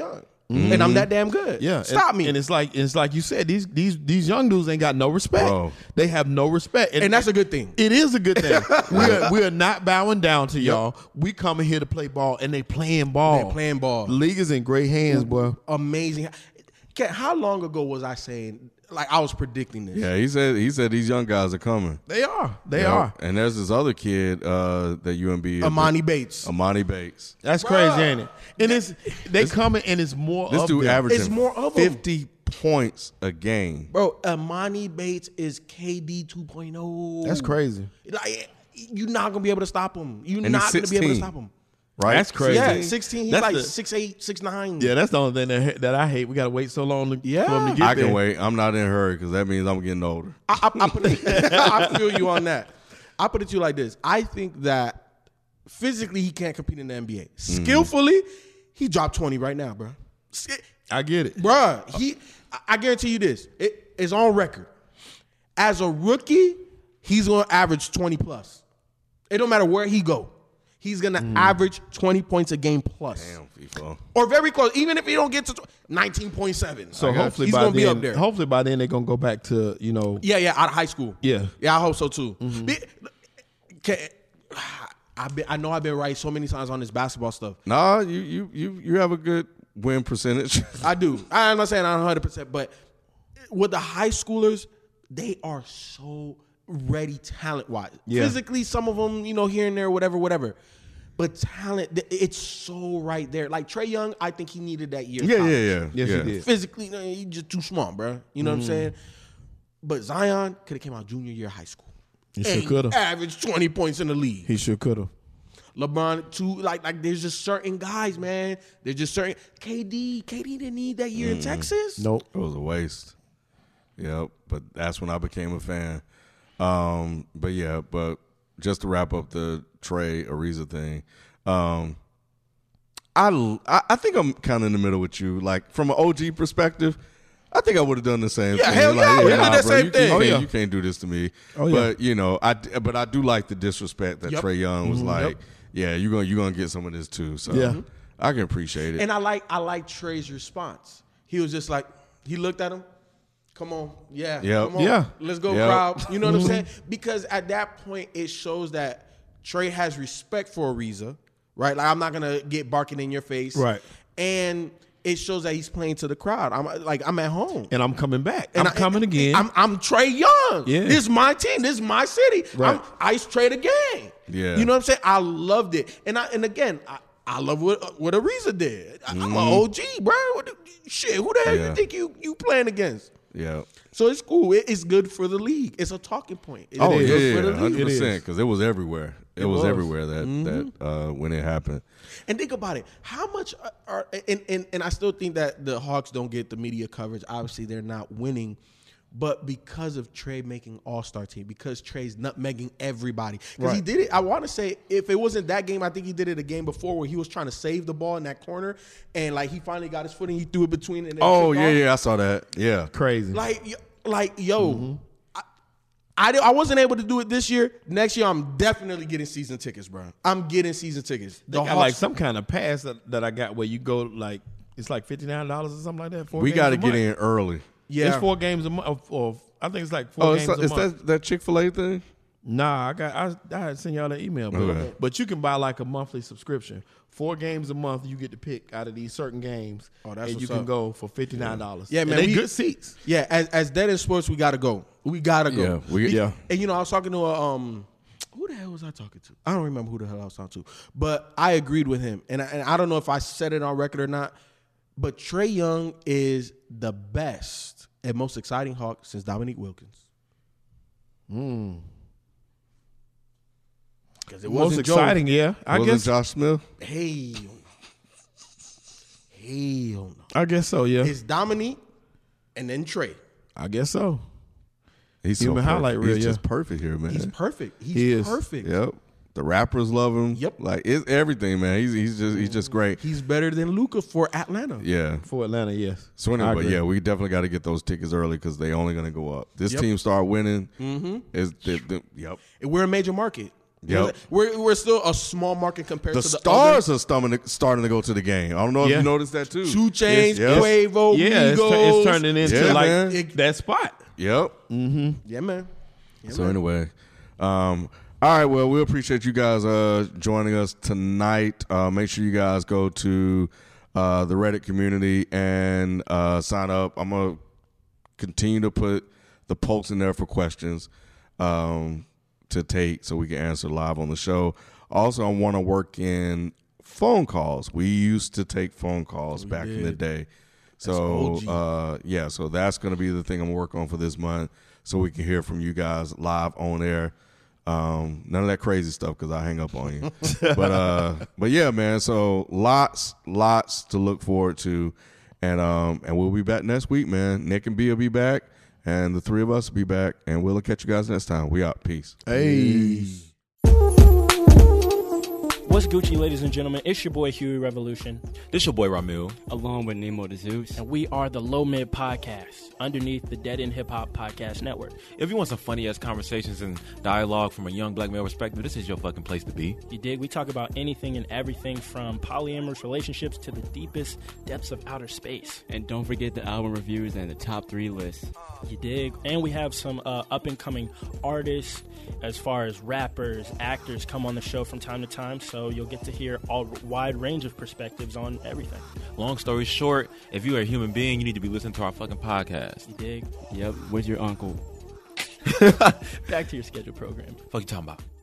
and I'm that damn good. Yeah, stop me. And it's like you said, these young dudes ain't got no respect. Bro. They have no respect, and that's a good thing. It is a good thing. we are not bowing down to y'all. We coming here to play ball, and they playing ball. The league is in great hands, boy. Amazing. How long ago was I saying? Like I was predicting this. Yeah, he said these young guys are coming. They are. They are. And there's this other kid that UMB. Amani Bates. That's crazy, ain't it? And they coming, and it's more. This dude averaging it's more of 50 points a game. Bro, Amani Bates is KD 2.0. That's crazy. Like you're not gonna be able to stop him. You're not gonna be able to stop him. Right? That's crazy. Yeah, 16. He's That's like the- 6'8", 6'9". Yeah, that's the only thing that I hate. We got to wait so long for him to get I there. can wait. I'm not in a hurry because that means I'm getting older. I feel you on that. I put it to you like this. I think that physically he can't compete in the NBA. Skillfully, he dropped 20 right now, bro. I get it. Bruh, I guarantee you this. It is on record. As a rookie, he's going to average 20 plus. It don't matter where he go. He's going to average 20 points a game plus. Damn, FIFA. Or very close. Even if he don't get to 19.7. So hopefully he's by going to then, be up there. hopefully by then they're going to go back to, Yeah, out of high school. Yeah. Yeah, I hope so too. I know I've been right so many times on this basketball stuff. Nah, you have a good win percentage. I do. I'm not saying I'm 100%, but with the high schoolers, they are so ready talent-wise. Yeah. Physically, some of them, here and there, whatever. But talent, it's so right there. Like Trae Young, I think he needed that year. Yeah. Yes, he did. Physically, he's just too smart, bro. You know what I'm saying? But Zion could have came out junior year of high school. He sure could have. Averaged 20 points in the league. He sure could have. LeBron, too, like there's just certain guys, man. There's just certain KD didn't need that year in Texas. Nope. It was a waste. Yep, but that's when I became a fan. But just to wrap up the Trae Ariza thing, I think I'm kind of in the middle with you. Like from an OG perspective, I think I would have done the same thing. Hell yeah, I would have done that same thing. You can't do this to me. Oh, yeah. But I do like the disrespect that Trae Young was like. Yeah, you're gonna get some of this too. So Yeah. I can appreciate it. And I like Trae's response. He was just like, he looked at him. Come on, come on, yeah. Let's go, Yep. crowd. You know what I'm saying? Because at that point, it shows that Trae has respect for Ariza, right? Like I'm not gonna get barking in your face, Right. And it shows that he's playing to the crowd. I'm at home. And I'm coming back. And I'm coming again. I'm Trae Young. Yeah. This is my team. This is my city. Right. I'm Ice Trae the game. Yeah. You know what I'm saying? I loved it. And again, I love what Ariza did. I'm an OG, bro. Who the hell you think you playing against? Yeah. So it's cool. It's good for the league. It's a talking point. It's Oh good yeah, for the league. 100%. Because it was everywhere. It was was. everywhere that when it happened. And think about it. How much are and I still think that the Hawks don't get the media coverage. Obviously, they're not winning. But because of Trae making All-Star team, because Trae's nutmegging everybody. Because he did it, I want to say, if it wasn't that game, I think he did it a game before where he was trying to save the ball in that corner. And, he finally got his foot and he threw it between. And Oh, yeah, I saw that. Yeah. Crazy. I wasn't able to do it this year. Next year, I'm definitely getting season tickets, bro. I'm getting season tickets. They got like some kind of pass that I got where you go it's like $59 or something like that. We got to get in early. Yeah. It's 4 games a month. Or I think it's like 4 games a month. Is that Chick-fil-A thing? Nah, I had sent y'all that email, but you can buy like a monthly subscription. 4 games a month, you get to pick out of these certain games, and you can go for $59. Yeah, man, and they good seats. Yeah, as Dead in Sports, we gotta go. We gotta go. Yeah, And I was talking to who the hell was I talking to? I don't remember who the hell I was talking to, but I agreed with him, and I don't know if I said it on record or not, but Trae Young is the best and most exciting Hawk since Dominique Wilkins. Because it Most wasn't exciting, yeah. I Wasn't guess. Josh Smith? Hell no. I guess so. Yeah. It's Dominique and then Trae. I guess so. He's Human so highlight perfect. reel, He's yeah. just perfect here, man. He's perfect. He He's is. perfect. Yep. The rappers love him. Yep. Like it's everything, man. He's just great. He's better than Luka for Atlanta. Yeah. For Atlanta, yes. So I anyway, agree. yeah, we definitely got to get those tickets early because they only going to go up. This team start winning. Yep. And we're a major market. Yep. We're still a small market compared The to the stars are starting to go to the game. I don't know if you noticed that too. 2 Chainz, Quavo, Migos. It's turning into that spot. Yep. Mm-hmm. Yeah, man. Anyway, all right. Well, we appreciate you guys joining us tonight. Make sure you guys go to the Reddit community and sign up. I'm gonna continue to put the polls in there for questions to take so we can answer live on the show. Also, I want to work in phone calls. We used to take phone calls back in the day. So, so that's going to be the thing I'm working on for this month so we can hear from you guys live on air. None of that crazy stuff because I hang up on you. But yeah, man, so lots to look forward to. And we'll be back next week, man. Nick and B will be back. And the three of us will be back, and we'll catch you guys next time. We out. Peace. Hey. What's Gucci, ladies and gentlemen? It's your boy Huey Revolution. This your boy Ramil. Along with Nemo the Zeus. And we are the Low Mid Podcast, underneath the Dead End Hip Hop Podcast Network. If you want some funny-ass conversations and dialogue from a young black male perspective, this is your fucking place to be. You dig? We talk about anything and everything from polyamorous relationships to the deepest depths of outer space. And don't forget the album reviews and the top 3 lists. You dig? And we have some up-and-coming artists as far as rappers, actors come on the show from time to time, so you'll get to hear a wide range of perspectives on everything. Long story short, if you are a human being, you need to be listening to our fucking podcast. You dig? Yep. Where's your uncle? Back to your scheduled program. Fuck you talking about?